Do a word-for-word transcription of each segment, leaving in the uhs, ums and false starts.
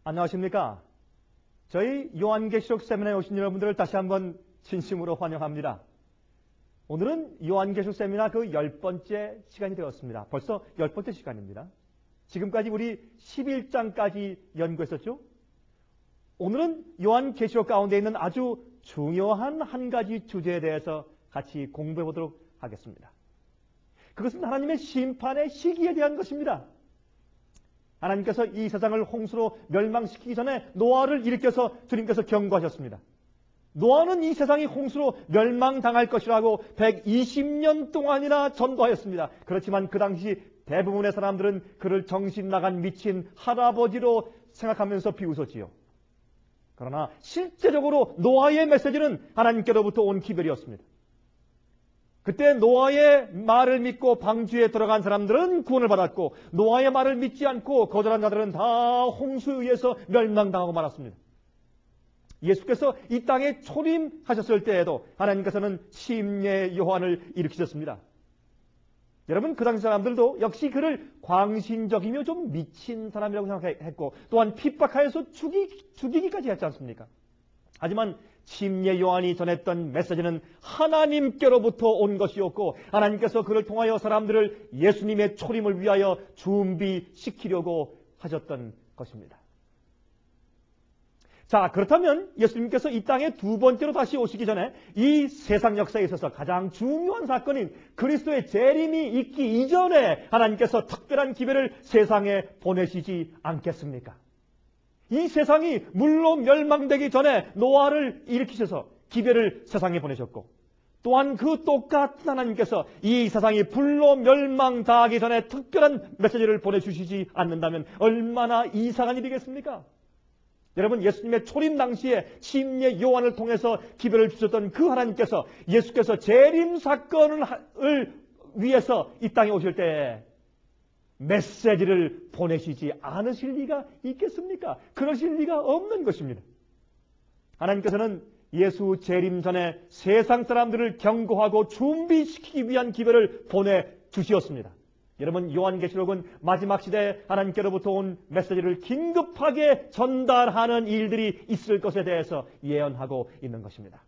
안녕하십니까? 저희 요한계시록 세미나에 오신 여러분들을 다시 한번 진심으로 환영합니다. 오늘은 요한계시록 세미나 그 열 번째 시간이 되었습니다. 벌써 열 번째 시간입니다. 지금까지 우리 십일 장까지 연구했었죠? 오늘은 요한계시록 가운데 있는 아주 중요한 한 가지 주제에 대해서 같이 공부해 보도록 하겠습니다. 그것은 하나님의 심판의 시기에 대한 것입니다. 하나님께서 이 세상을 홍수로 멸망시키기 전에 노아를 일으켜서 주님께서 경고하셨습니다. 노아는 이 세상이 홍수로 멸망당할 것이라고 백이십 년 동안이나 전도하였습니다. 그렇지만 그 당시 대부분의 사람들은 그를 정신 나간 미친 할아버지로 생각하면서 비웃었지요. 그러나 실제적으로 노아의 메시지는 하나님께로부터 온 기별이었습니다. 그때 노아의 말을 믿고 방주에 들어간 사람들은 구원을 받았고, 노아의 말을 믿지 않고 거절한 자들은 다 홍수에 의해서 멸망당하고 말았습니다. 예수께서 이 땅에 초림하셨을 때에도 하나님께서는 침례 요한을 일으키셨습니다. 여러분, 그 당시 사람들도 역시 그를 광신적이며 좀 미친 사람이라고 생각했고, 또한 핍박하여서 죽이, 죽이기까지 했지 않습니까? 하지만 침례 요한이 전했던 메시지는 하나님께로부터 온 것이었고, 하나님께서 그를 통하여 사람들을 예수님의 초림을 위하여 준비시키려고 하셨던 것입니다. 자, 그렇다면 예수님께서 이 땅에 두 번째로 다시 오시기 전에 이 세상 역사에 있어서 가장 중요한 사건인 그리스도의 재림이 있기 이전에 하나님께서 특별한 기별을 세상에 보내시지 않겠습니까? 이 세상이 물로 멸망되기 전에 노아를 일으키셔서 기별을 세상에 보내셨고, 또한 그 똑같은 하나님께서 이 세상이 불로 멸망당하기 전에 특별한 메시지를 보내주시지 않는다면 얼마나 이상한 일이겠습니까? 여러분, 예수님의 초림 당시에 침례 요한을 통해서 기별을 주셨던 그 하나님께서 예수께서 재림 사건을 위해서 이 땅에 오실 때 메시지를 보내시지 않으실 리가 있겠습니까? 그러실 리가 없는 것입니다. 하나님께서는 예수 재림 전에 세상 사람들을 경고하고 준비시키기 위한 기별을 보내주시었습니다. 여러분, 요한계시록은 마지막 시대에 하나님께로부터 온 메시지를 긴급하게 전달하는 일들이 있을 것에 대해서 예언하고 있는 것입니다.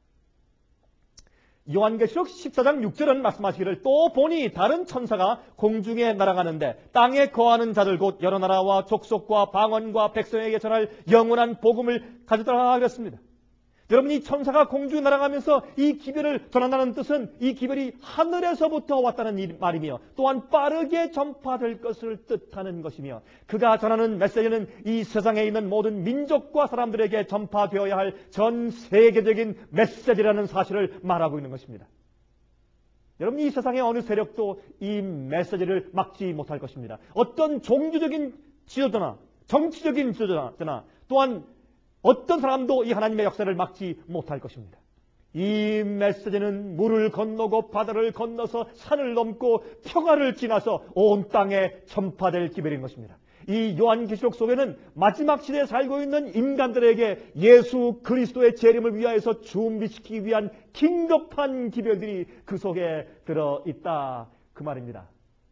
요한계시록 십사 장 육 절은 말씀하시기를, 또 보니 다른 천사가 공중에 날아가는데 땅에 거하는 자들 곧 여러 나라와 족속과 방언과 백성에게 전할 영원한 복음을 가져다가 그랬습니다. 여러분, 이 천사가 공중에 날아가면서 이 기별을 전한다는 뜻은 이 기별이 하늘에서부터 왔다는 말이며, 또한 빠르게 전파될 것을 뜻하는 것이며, 그가 전하는 메시지는 이 세상에 있는 모든 민족과 사람들에게 전파되어야 할 전 세계적인 메시지라는 사실을 말하고 있는 것입니다. 여러분, 이 세상의 어느 세력도 이 메시지를 막지 못할 것입니다. 어떤 종교적인 지도자나 정치적인 지도자나 또한 어떤 사람도 이 하나님의 역사를 막지 못할 것입니다. 이 메시지는 물을 건너고 바다를 건너서 산을 넘고 평화를 지나서 온 땅에 전파될 기별인 것입니다. 이 요한계시록 속에는 마지막 시대에 살고 있는 인간들에게 예수 그리스도의 재림을 위하여서 준비시키기 위한 긴급한 기별들이 그 속에 들어있다, 그 말입니다.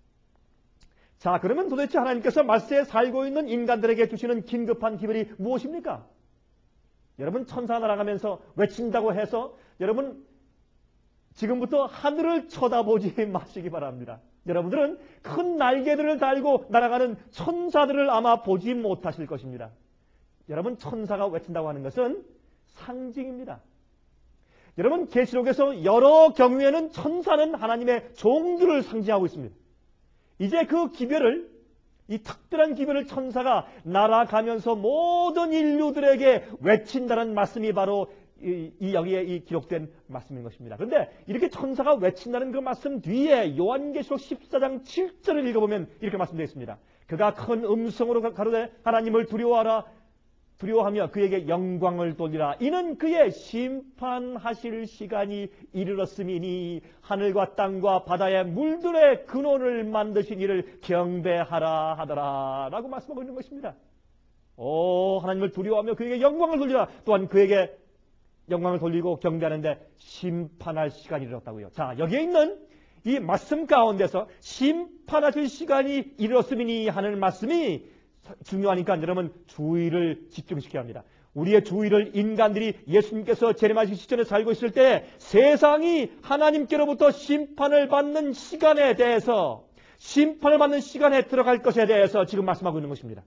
자, 그러면 도대체 하나님께서 말세에 살고 있는 인간들에게 주시는 긴급한 기별이 무엇입니까? 여러분, 천사가 날아가면서 외친다고 해서 여러분 지금부터 하늘을 쳐다보지 마시기 바랍니다. 여러분들은 큰 날개들을 달고 날아가는 천사들을 아마 보지 못하실 것입니다. 여러분, 천사가 외친다고 하는 것은 상징입니다. 여러분, 계시록에서 여러 경우에는 천사는 하나님의 종들을 상징하고 있습니다. 이제 그 기별을, 이 특별한 기별을 천사가 날아가면서 모든 인류들에게 외친다는 말씀이 바로 이, 이 여기에 이 기록된 말씀인 것입니다. 그런데 이렇게 천사가 외친다는 그 말씀 뒤에 요한계시록 십사 장 칠 절을 읽어보면 이렇게 말씀되어 있습니다. 그가 큰 음성으로 가로되 하나님을 두려워하라, 두려워하며 그에게 영광을 돌리라. 이는 그의 심판하실 시간이 이르렀음이니 하늘과 땅과 바다의 물들의 근원을 만드신 이를 경배하라 하더라 라고 말씀하고 있는 것입니다. 오, 하나님을 두려워하며 그에게 영광을 돌리라. 또한 그에게 영광을 돌리고 경배하는데 심판할 시간이 이르렀다고요. 자, 여기에 있는 이 말씀 가운데서 심판하실 시간이 이르렀음이니 하는 말씀이 중요하니까 여러분 주의를 집중시켜야 합니다. 우리의 주의를 인간들이 예수님께서 재림하시기 시전에 살고 있을 때 세상이 하나님께로부터 심판을 받는 시간에 대해서 심판을 받는 시간에 들어갈 것에 대해서 지금 말씀하고 있는 것입니다.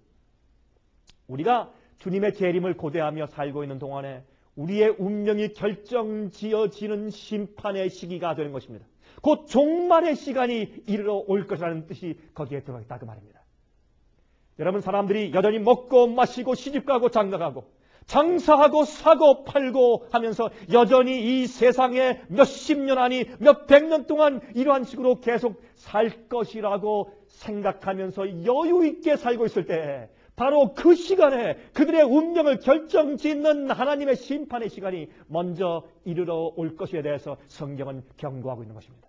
우리가 주님의 재림을 고대하며 살고 있는 동안에 우리의 운명이 결정지어지는 심판의 시기가 되는 것입니다. 곧 종말의 시간이 이르러 올 것이라는 뜻이 거기에 들어가 있다 그 말입니다. 여러분, 사람들이 여전히 먹고 마시고 시집가고 장가가고 장사하고 사고 팔고 하면서 여전히 이 세상에 몇십 년 아니 몇백 년 동안 이러한 식으로 계속 살 것이라고 생각하면서 여유 있게 살고 있을 때 바로 그 시간에 그들의 운명을 결정짓는 하나님의 심판의 시간이 먼저 이르러 올 것에 대해서 성경은 경고하고 있는 것입니다.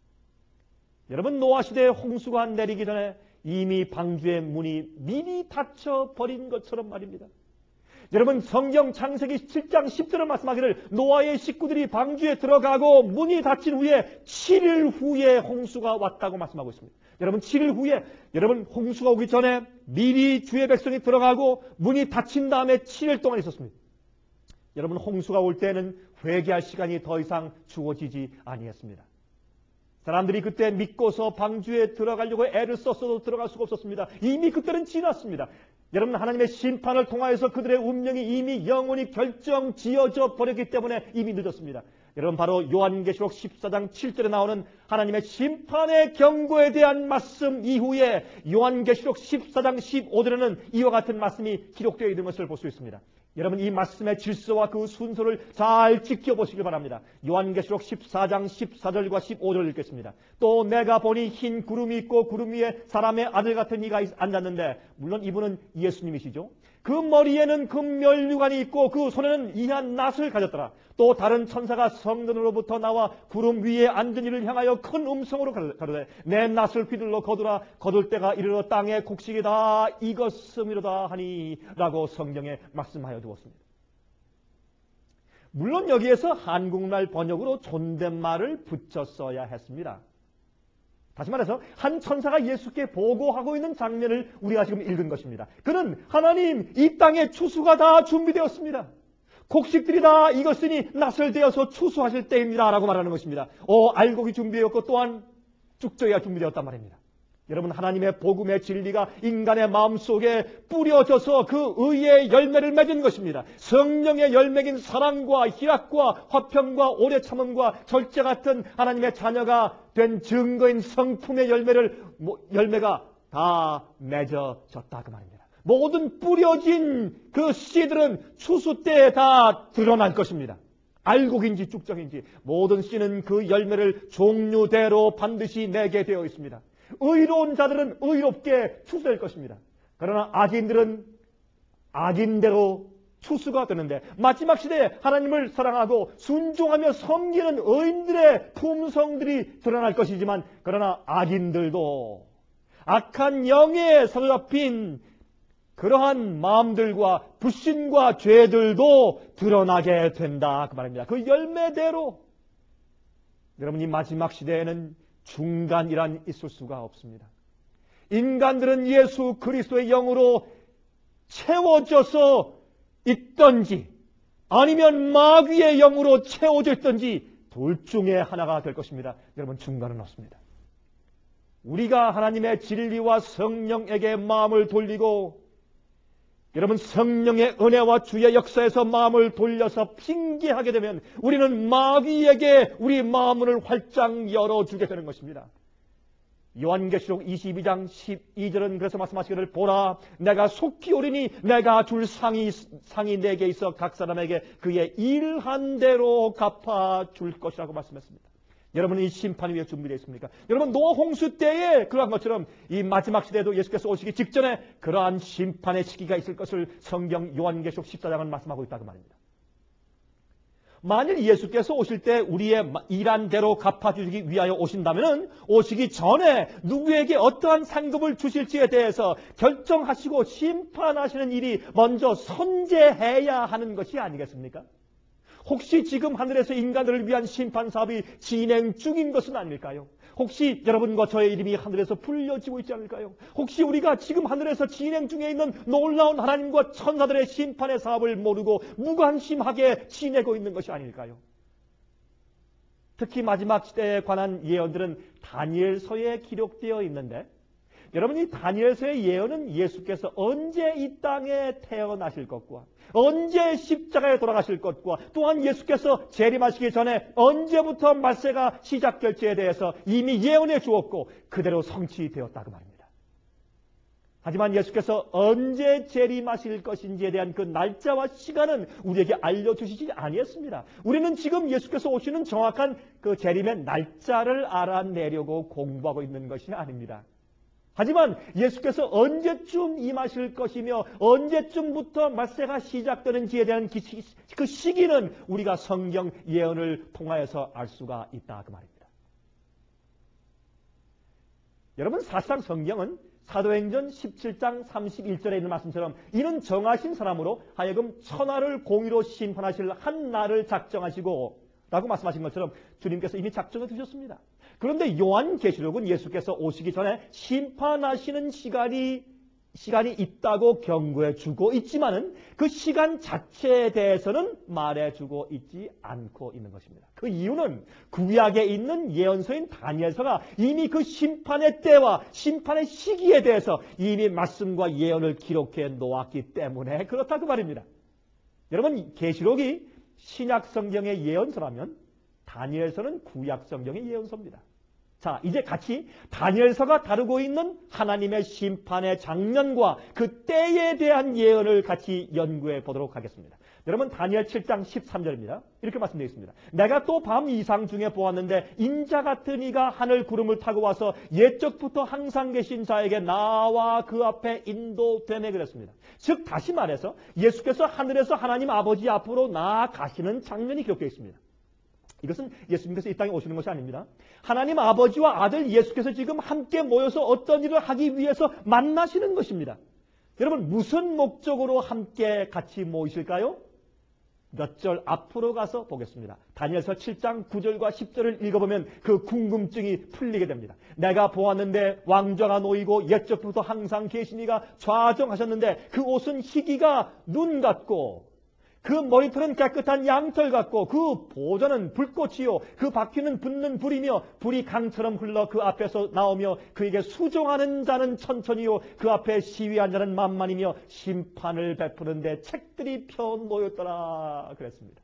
여러분, 노아 시대에 홍수가 내리기 전에 이미 방주의 문이 미리 닫혀버린 것처럼 말입니다. 여러분, 성경 창세기 칠 장 십 절을 말씀하기를 노아의 식구들이 방주에 들어가고 문이 닫힌 후에 칠 일 후에 홍수가 왔다고 말씀하고 있습니다. 여러분, 칠 일 후에 여러분 홍수가 오기 전에 미리 주의 백성이 들어가고 문이 닫힌 다음에 칠 일 동안 있었습니다. 여러분, 홍수가 올 때는 회개할 시간이 더 이상 주어지지 아니했습니다. 사람들이 그때 믿고서 방주에 들어가려고 애를 썼어도 들어갈 수가 없었습니다. 이미 그때는 지났습니다. 여러분, 하나님의 심판을 통하여서 그들의 운명이 이미 영원히 결정 지어져 버렸기 때문에 이미 늦었습니다. 여러분, 바로 요한계시록 십사 장 칠 절에 나오는 하나님의 심판의 경고에 대한 말씀 이후에 요한계시록 십사 장 십오 절에는 이와 같은 말씀이 기록되어 있는 것을 볼 수 있습니다. 여러분, 이 말씀의 질서와 그 순서를 잘 지켜보시길 바랍니다. 요한계시록 십사 장 십사 절과 십오 절을 읽겠습니다. 또 내가 보니 흰 구름이 있고 구름 위에 사람의 아들 같은 이가 앉았는데, 물론 이분은 예수님이시죠. 그 머리에는 금면류관이 있고 그 손에는 이한 낫을 가졌더라. 또 다른 천사가 성전으로부터 나와 구름 위에 앉은 이를 향하여 큰 음성으로 가로되 내 낫을 휘둘러 거두라. 거둘 때가 이르러 땅의 곡식이 다 익었음이로다 하니 라고 성경에 말씀하여 두었습니다. 물론 여기에서 한국말 번역으로 존댓말을 붙여 써야 했습니다. 다시 말해서 한 천사가 예수께 보고하고 있는 장면을 우리가 지금 읽은 것입니다. 그는 하나님, 이 땅에 추수가 다 준비되었습니다. 곡식들이 다 익었으니 낫을 되어서 추수하실 때입니다 라고 말하는 것입니다. 어, 알곡이 준비되었고 또한 쭉저기가 준비되었단 말입니다. 여러분, 하나님의 복음의 진리가 인간의 마음속에 뿌려져서 그 의의 열매를 맺은 것입니다. 성령의 열매인 사랑과 희락과 화평과 오래 참음과 절제 같은 하나님의 자녀가 된 증거인 성품의 열매를 열매가 다 맺어졌다 그 말입니다. 모든 뿌려진 그 씨들은 추수 때에 다 드러날 것입니다. 알곡인지 쭉정인지 모든 씨는 그 열매를 종류대로 반드시 내게 되어 있습니다. 의로운 자들은 의롭게 추수될 것입니다. 그러나 악인들은 악인대로 추수가 되는데, 마지막 시대에 하나님을 사랑하고 순종하며 섬기는 의인들의 품성들이 드러날 것이지만, 그러나 악인들도 악한 영에 사로잡힌 그러한 마음들과 불신과 죄들도 드러나게 된다 그 말입니다. 그 열매대로. 여러분, 이 마지막 시대에는 중간이란 있을 수가 없습니다. 인간들은 예수 그리스도의 영으로 채워져서 있던지 아니면 마귀의 영으로 채워져 있던지 둘 중에 하나가 될 것입니다. 여러분, 중간은 없습니다. 우리가 하나님의 진리와 성령에게 마음을 돌리고, 여러분, 성령의 은혜와 주의 역사에서 마음을 돌려서 핑계하게 되면 우리는 마귀에게 우리 마음을 활짝 열어주게 되는 것입니다. 요한계시록 이십이 장 십이 절은 그래서 말씀하시기를 보라, 내가 속히 오리니 내가 줄 상이, 상이 내게 있어 각 사람에게 그의 일한 대로 갚아줄 것이라고 말씀했습니다. 여러분은 이 심판 위에 준비되어 있습니까? 여러분, 노아 홍수 때에 그러한 것처럼 이 마지막 시대에도 예수께서 오시기 직전에 그러한 심판의 시기가 있을 것을 성경 요한계시록 십사 장은 말씀하고 있다고 말입니다. 만일 예수께서 오실 때 우리의 일한 대로 갚아주시기 위하여 오신다면 오시기 전에 누구에게 어떠한 상급을 주실지에 대해서 결정하시고 심판하시는 일이 먼저 선제해야 하는 것이 아니겠습니까? 혹시 지금 하늘에서 인간들을 위한 심판 사업이 진행 중인 것은 아닐까요? 혹시 여러분과 저의 이름이 하늘에서 불려지고 있지 않을까요? 혹시 우리가 지금 하늘에서 진행 중에 있는 놀라운 하나님과 천사들의 심판의 사업을 모르고 무관심하게 지내고 있는 것이 아닐까요? 특히 마지막 시대에 관한 예언들은 다니엘서에 기록되어 있는데, 여러분이 다니엘서의 예언은 예수께서 언제 이 땅에 태어나실 것과 언제 십자가에 돌아가실 것과 또한 예수께서 재림하시기 전에 언제부터 말세가 시작될지에 대해서 이미 예언해 주었고 그대로 성취되었다고 말입니다. 하지만 예수께서 언제 재림하실 것인지에 대한 그 날짜와 시간은 우리에게 알려주시지 아니했습니다. 우리는 지금 예수께서 오시는 정확한 그 재림의 날짜를 알아내려고 공부하고 있는 것이 아닙니다. 하지만 예수께서 언제쯤 임하실 것이며 언제쯤부터 말세가 시작되는지에 대한 그 시기는 우리가 성경 예언을 통하여서 알 수가 있다 그 말입니다. 여러분, 사실상 성경은 사도행전 십칠 장 삼십일 절에 있는 말씀처럼 이는 정하신 사람으로 하여금 천하를 공의로 심판하실 한 날을 작정하시고 라고 말씀하신 것처럼 주님께서 이미 작정해 두셨습니다. 그런데 요한계시록은 예수께서 오시기 전에 심판하시는 시간이 시간이 있다고 경고해 주고 있지만은 그 시간 자체에 대해서는 말해 주고 있지 않고 있는 것입니다. 그 이유는 구약에 있는 예언서인 다니엘서가 이미 그 심판의 때와 심판의 시기에 대해서 이미 말씀과 예언을 기록해 놓았기 때문에 그렇다고 말입니다. 여러분, 계시록이 신약 성경의 예언서라면 다니엘서는 구약 성경의 예언서입니다. 자, 이제 같이 다니엘서가 다루고 있는 하나님의 심판의 장면과 그 때에 대한 예언을 같이 연구해 보도록 하겠습니다. 여러분, 다니엘 칠 장 십삼 절입니다. 이렇게 말씀되어 있습니다. 내가 또 밤 이상 중에 보았는데 인자 같은 이가 하늘 구름을 타고 와서 옛적부터 항상 계신 자에게 나와 그 앞에 인도되네 그랬습니다. 즉 다시 말해서 예수께서 하늘에서 하나님 아버지 앞으로 나아가시는 장면이 기록되어 있습니다. 이것은 예수님께서 이 땅에 오시는 것이 아닙니다. 하나님 아버지와 아들 예수께서 지금 함께 모여서 어떤 일을 하기 위해서 만나시는 것입니다. 여러분, 무슨 목적으로 함께 같이 모이실까요? 몇 절 앞으로 가서 보겠습니다. 다니엘서 칠 장 구 절과 십 절을 읽어보면 그 궁금증이 풀리게 됩니다. 내가 보았는데 왕좌가 놓이고 옛적부터 항상 계신 이가 좌정하셨는데 그 옷은 희기가 눈 같고 그 머리털은 깨끗한 양털 같고 그 보좌는 불꽃이요 그 바퀴는 붙는 불이며 불이 강처럼 흘러 그 앞에서 나오며 그에게 수종하는 자는 천천히요 그 앞에 시위한 자는 만만이며 심판을 베푸는데 책들이 펴놓였더라 그랬습니다.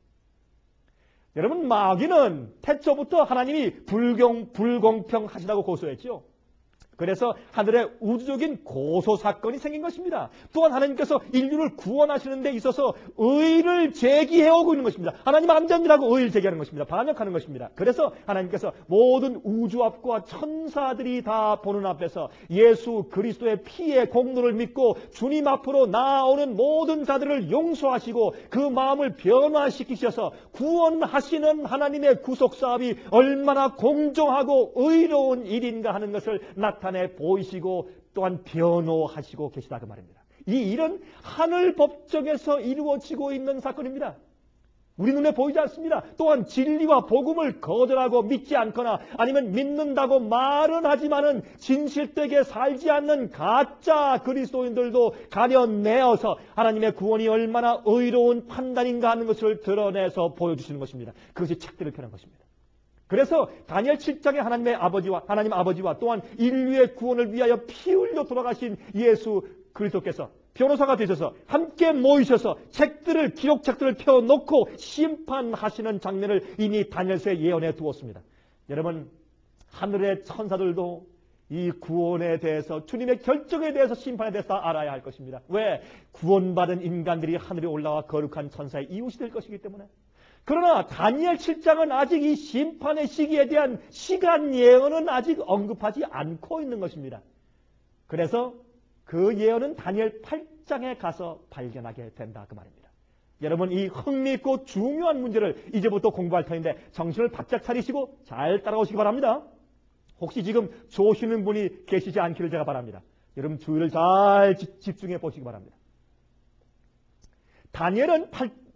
여러분, 마귀는 태초부터 하나님이 불공, 불공평하시다고 고소했죠. 그래서 하늘에 우주적인 고소 사건이 생긴 것입니다. 또한 하나님께서 인류를 구원하시는 데 있어서 의를 제기해오고 있는 것입니다. 하나님 안 됩니다고 의를 제기하는 것입니다. 반역하는 것입니다. 그래서 하나님께서 모든 우주앞과 천사들이 다 보는 앞에서 예수 그리스도의 피의 공로를 믿고 주님 앞으로 나아오는 모든 자들을 용서하시고 그 마음을 변화시키셔서 구원하시는 하나님의 구속사업이 얼마나 공정하고 의로운 일인가 하는 것을 나타내십니다. 내 보이시고 또한 변호하시고 계시다 그 말입니다. 이 일은 하늘 법정에서 이루어지고 있는 사건입니다. 우리 눈에 보이지 않습니다. 또한 진리와 복음을 거절하고 믿지 않거나 아니면 믿는다고 말은 하지만은 진실되게 살지 않는 가짜 그리스도인들도 가려내어서 하나님의 구원이 얼마나 의로운 판단인가 하는 것을 드러내서 보여주시는 것입니다. 그것이 책들을 펴는 것입니다. 그래서 다니엘 칠 장에 하나님의 아버지와 하나님 아버지와 또한 인류의 구원을 위하여 피 흘려 돌아가신 예수 그리스도께서 변호사가 되셔서 함께 모이셔서 책들을 기록책들을 펴놓고 심판하시는 장면을 이미 다니엘서에 예언해 두었습니다. 여러분, 하늘의 천사들도 이 구원에 대해서 주님의 결정에 대해서 심판에 대해서 알아야 할 것입니다. 왜? 구원받은 인간들이 하늘에 올라와 거룩한 천사의 이웃이 될 것이기 때문에. 그러나 다니엘 칠 장은 아직 이 심판의 시기에 대한 시간 예언은 아직 언급하지 않고 있는 것입니다. 그래서 그 예언은 다니엘 팔 장에 가서 발견하게 된다 그 말입니다. 여러분, 이 흥미있고 중요한 문제를 이제부터 공부할 터인데 정신을 바짝 차리시고 잘 따라오시기 바랍니다. 혹시 지금 조시는 분이 계시지 않기를 제가 바랍니다. 여러분, 주의를 잘 집중해 보시기 바랍니다. 다니엘은 팔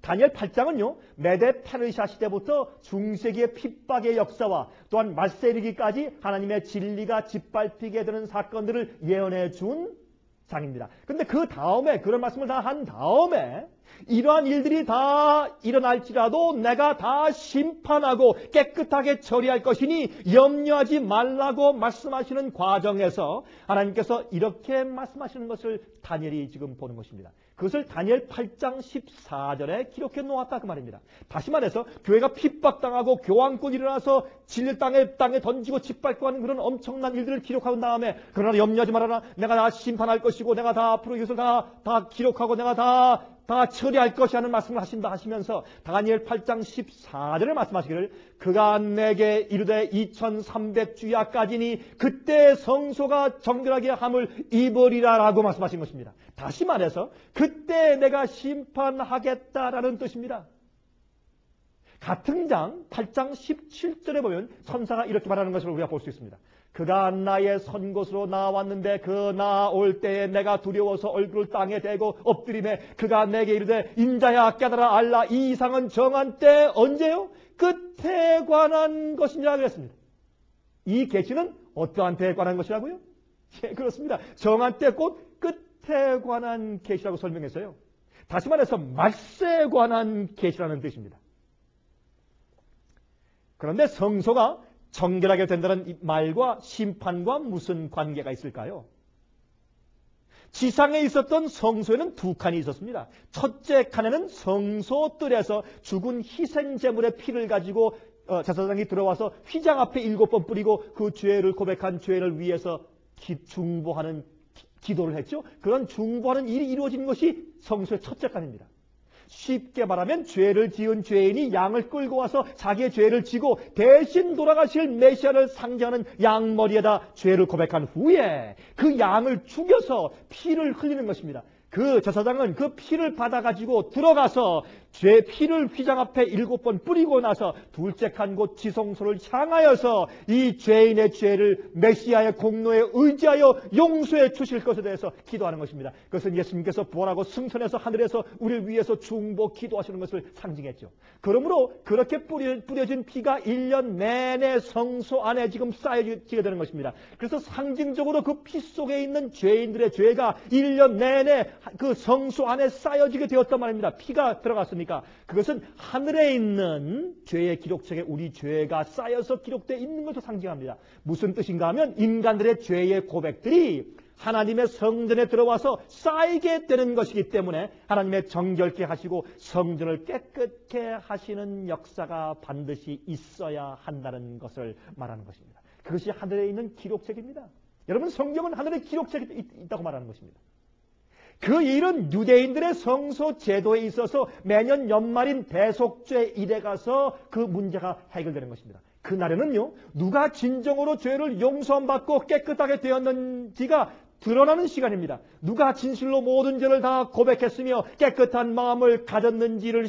다니엘 팔 장은요, 메데 페르시아 시대부터 중세기의 핍박의 역사와 또한 말세 이르기까지 하나님의 진리가 짓밟히게 되는 사건들을 예언해 준 장입니다. 그런데 그 다음에, 그런 말씀을 다 한 다음에 이러한 일들이 다 일어날지라도 내가 다 심판하고 깨끗하게 처리할 것이니 염려하지 말라고 말씀하시는 과정에서 하나님께서 이렇게 말씀하시는 것을 다니엘이 지금 보는 것입니다. 그것을 다니엘 팔 장 십사 절에 기록해 놓았다 그 말입니다. 다시 말해서 교회가 핍박당하고 교황권이 일어나서 진리 땅에 땅에 던지고 짓밟고 하는 그런 엄청난 일들을 기록한 다음에 그러나 염려하지 말아라. 내가 다 심판할 것이고 내가 다 앞으로 이것을 다, 다 기록하고 내가 다 다 처리할 것이 하는 말씀을 하신다 하시면서 다니엘 팔 장 십사 절에 말씀하시기를 그가 내게 이르되 이천삼백 주야까지니 그때 성소가 정결하게 함을 입으리라 라고 말씀하신 것입니다. 다시 말해서 그때 내가 심판하겠다라는 뜻입니다. 같은 장 팔 장 십칠 절에 보면 천사가 이렇게 말하는 것을 우리가 볼 수 있습니다. 그가 나의 선 곳으로 나왔는데 그 나올 때에 내가 두려워서 얼굴을 땅에 대고 엎드리매 그가 내게 이르되 인자야 깨달아 알라 이 이상은 정한 때 언제요? 끝에 관한 것이니라 그랬습니다. 이 계시는 어떠한 때에 관한 것이라고요? 예, 그렇습니다. 정한 때 곧 끝에 관한 계시라고 설명했어요. 다시 말해서 말세에 관한 계시라는 뜻입니다. 그런데 성소가 정결하게 된다는 말과 심판과 무슨 관계가 있을까요? 지상에 있었던 성소에는 두 칸이 있었습니다. 첫째 칸에는 성소뜰에서 죽은 희생제물의 피를 가지고 어, 제사장이 들어와서 휘장 앞에 일곱 번 뿌리고 그 죄를 고백한 죄를 위해서 기, 중보하는 기, 기도를 했죠. 그런 중보하는 일이 이루어진 것이 성소의 첫째 칸입니다. 쉽게 말하면 죄를 지은 죄인이 양을 끌고 와서 자기의 죄를 지고 대신 돌아가실 메시아를 상징하는 양머리에다 죄를 고백한 후에 그 양을 죽여서 피를 흘리는 것입니다. 그 제사장은 그 피를 받아가지고 들어가서 죄 피를 휘장 앞에 일곱 번 뿌리고 나서 둘째 칸 곳 지성소를 향하여서 이 죄인의 죄를 메시아의 공로에 의지하여 용서해 주실 것에 대해서 기도하는 것입니다. 그것은 예수님께서 부활하고 승천해서 하늘에서 우리를 위해서 중보 기도하시는 것을 상징했죠. 그러므로 그렇게 뿌려, 뿌려진 피가 일 년 내내 성소 안에 지금 쌓여지게 되는 것입니다. 그래서 상징적으로 그 피 속에 있는 죄인들의 죄가 일 년 내내 그 성소 안에 쌓여지게 되었단 말입니다. 피가 들어갔으니까. 그것은 하늘에 있는 죄의 기록책에 우리 죄가 쌓여서 기록되어 있는 것을 상징합니다. 무슨 뜻인가 하면 인간들의 죄의 고백들이 하나님의 성전에 들어와서 쌓이게 되는 것이기 때문에 하나님의 정결케 하시고 성전을 깨끗게 하시는 역사가 반드시 있어야 한다는 것을 말하는 것입니다. 그것이 하늘에 있는 기록책입니다. 여러분, 성경은 하늘에 기록책이 있다고 말하는 것입니다. 그 일은 유대인들의 성소 제도에 있어서 매년 연말인 대속죄 일에 가서 그 문제가 해결되는 것입니다. 그날에는요, 누가 진정으로 죄를 용서받고 깨끗하게 되었는지가 드러나는 시간입니다. 누가 진실로 모든 죄를 다 고백했으며 깨끗한 마음을 가졌는지를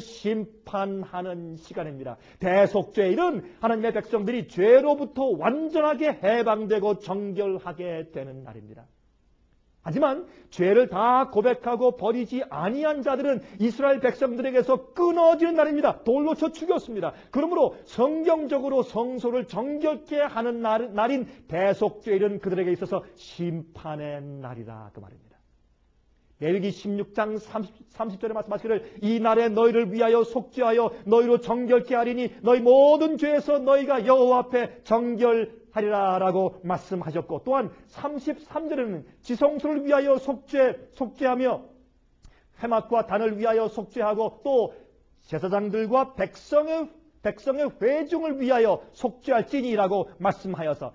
심판하는 시간입니다. 대속죄일은 하나님의 백성들이 죄로부터 완전하게 해방되고 정결하게 되는 날입니다. 하지만 죄를 다 고백하고 버리지 아니한 자들은 이스라엘 백성들에게서 끊어지는 날입니다. 돌로 쳐 죽였습니다. 그러므로 성경적으로 성소를 정결케 하는 날, 날인 대속죄일은 그들에게 있어서 심판의 날이다 그 말입니다. 레위기 십육 장 삼십 절에 말씀하시기를 이 날에 너희를 위하여 속죄하여 너희로 정결케 하리니 너희 모든 죄에서 너희가 여호와 앞에 정결 하리라 라고 말씀하셨고, 또한 삼십삼 절에는 지성소를 위하여 속죄, 속죄하며 회막과 단을 위하여 속죄하고 또 제사장들과 백성의, 백성의 회중을 위하여 속죄할지니라고 말씀하여서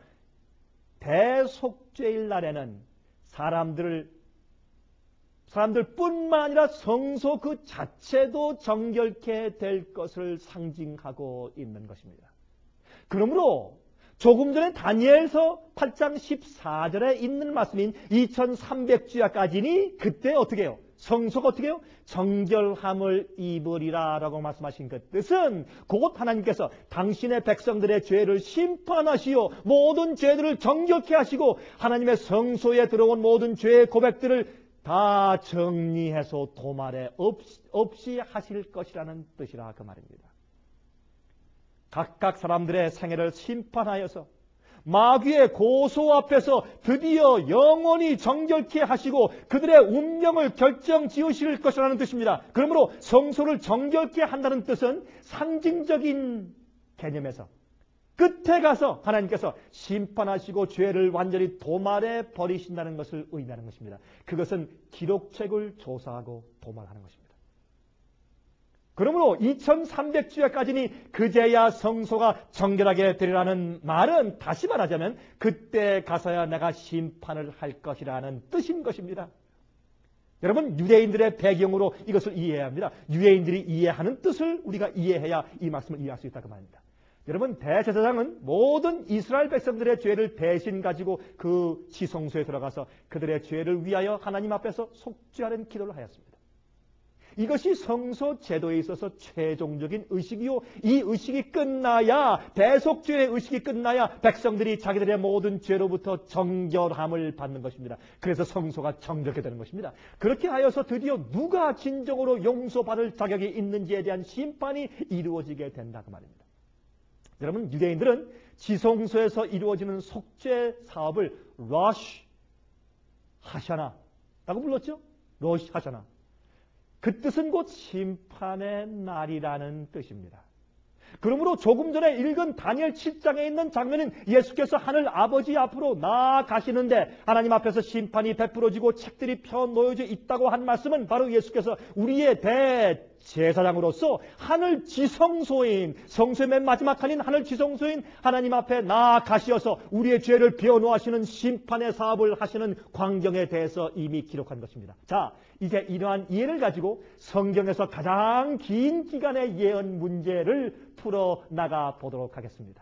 대속죄일 날에는 사람들을 사람들 뿐만 아니라 성소 그 자체도 정결케 될 것을 상징하고 있는 것입니다. 그러므로 조금 전에 다니엘서 팔 장 십사 절에 있는 말씀인 이천삼백 주야까지니 그때 어떻게 해요? 성소가 어떻게 해요? 정결함을 입으리라 라고 말씀하신 그 뜻은 곧 하나님께서 당신의 백성들의 죄를 심판하시어 모든 죄들을 정결케 하시고 하나님의 성소에 들어온 모든 죄의 고백들을 다 정리해서 도말에 없이, 없이 하실 것이라는 뜻이라 그 말입니다. 각각 사람들의 생애를 심판하여서 마귀의 고소 앞에서 드디어 영원히 정결케 하시고 그들의 운명을 결정 지으실 것이라는 뜻입니다. 그러므로 성소를 정결케 한다는 뜻은 상징적인 개념에서 끝에 가서 하나님께서 심판하시고 죄를 완전히 도말에 버리신다는 것을 의미하는 것입니다. 그것은 기록책을 조사하고 도말하는 것입니다. 그러므로 이천삼백 주야까지니 그제야 성소가 정결하게 되리라는 말은 다시 말하자면 그때 가서야 내가 심판을 할 것이라는 뜻인 것입니다. 여러분, 유대인들의 배경으로 이것을 이해해야 합니다. 유대인들이 이해하는 뜻을 우리가 이해해야 이 말씀을 이해할 수 있다 그 말입니다. 여러분, 대제사장은 모든 이스라엘 백성들의 죄를 대신 가지고 그 지성소에 들어가서 그들의 죄를 위하여 하나님 앞에서 속죄하는 기도를 하였습니다. 이것이 성소 제도에 있어서 최종적인 의식이요. 이 의식이 끝나야, 대속죄의 의식이 끝나야 백성들이 자기들의 모든 죄로부터 정결함을 받는 것입니다. 그래서 성소가 정결하게 되는 것입니다. 그렇게 하여서 드디어 누가 진정으로 용서받을 자격이 있는지에 대한 심판이 이루어지게 된다 그 말입니다. 여러분, 유대인들은 지성소에서 이루어지는 속죄 사업을 로시 하샤나라고 불렀죠. 로시 하샤나. 그 뜻은 곧 심판의 날이라는 뜻입니다. 그러므로 조금 전에 읽은 다니엘 칠 장에 있는 장면은 예수께서 하늘 아버지 앞으로 나아가시는데 하나님 앞에서 심판이 베풀어지고 책들이 펴놓여져 있다고 한 말씀은 바로 예수께서 우리의 대제사장으로서 하늘 지성소인, 성소의 맨 마지막 칸인 하늘 지성소인 하나님 앞에 나아가시어서 우리의 죄를 비워놓으시는 심판의 사업을 하시는 광경에 대해서 이미 기록한 것입니다. 자, 이제 이러한 이해를 가지고 성경에서 가장 긴 기간의 예언 문제를 풀어나가 보도록 하겠습니다.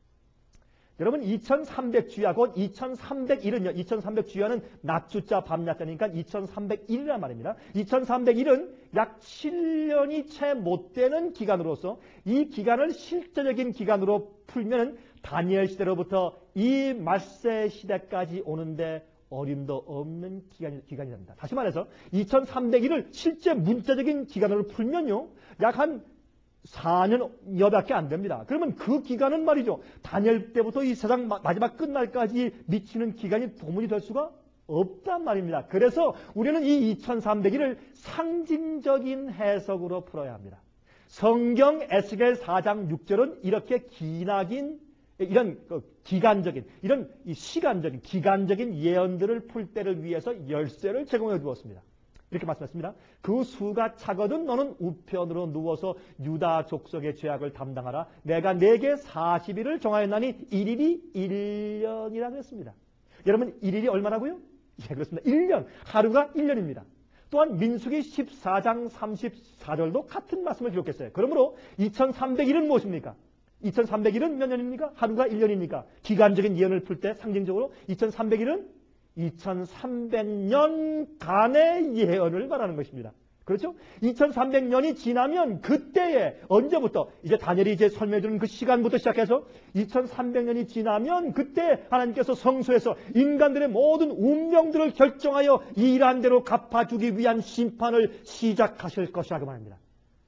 여러분, 이천삼백 주야 곧 이천삼백일은요. 이천삼백 주야는 낮주자 밤낮자니까 이천삼백일이란 말입니다. 이천삼백일은 약 칠 년이 채 못 되는 기간으로서 이 기간을 실제적인 기간으로 풀면 다니엘 시대로부터 이 말세 시대까지 오는데 어림도 없는 기간이, 기간이랍니다. 다시 말해서 이천삼백일을 실제 문자적인 기간으로 풀면요. 약 한 사 년여밖에 안 됩니다. 그러면 그 기간은 말이죠. 다니엘 때부터 이 세상 마지막 끝날까지 미치는 기간이 도무지 될 수가 없단 말입니다. 그래서 우리는 이 이천삼백일을 상징적인 해석으로 풀어야 합니다. 성경 에스겔 사 장 육 절은 이렇게 기나긴 이런 기간적인, 이런 시간적인, 기간적인 예언들을 풀 때를 위해서 열쇠를 제공해 주었습니다. 이렇게 말씀했습니다. 그 수가 차거든 너는 우편으로 누워서 유다 족속의 죄악을 담당하라. 내가 내게 사십 일을 정하였나니 일 일이 일 년이라고 했습니다. 여러분, 일 일이 얼마라고요? 예, 그렇습니다. 일 년. 하루가 일 년입니다. 또한 민수기 십사 장 삼십사 절도 같은 말씀을 기록했어요. 그러므로 이천삼백일은 무엇입니까? 이천삼백일은 몇 년입니까? 하루가 일 년입니까? 기간적인 예언을 풀 때 상징적으로 이천삼백일은 이천삼백 년간의 예언을 말하는 것입니다. 그렇죠? 이천삼백 년이 지나면 그때에 언제부터 이제 다니엘이 이제 설명해 주는 그 시간부터 시작해서 이천삼백 년이 지나면 그때 하나님께서 성소에서 인간들의 모든 운명들을 결정하여 일한 대로 갚아주기 위한 심판을 시작하실 것이라고 말합니다.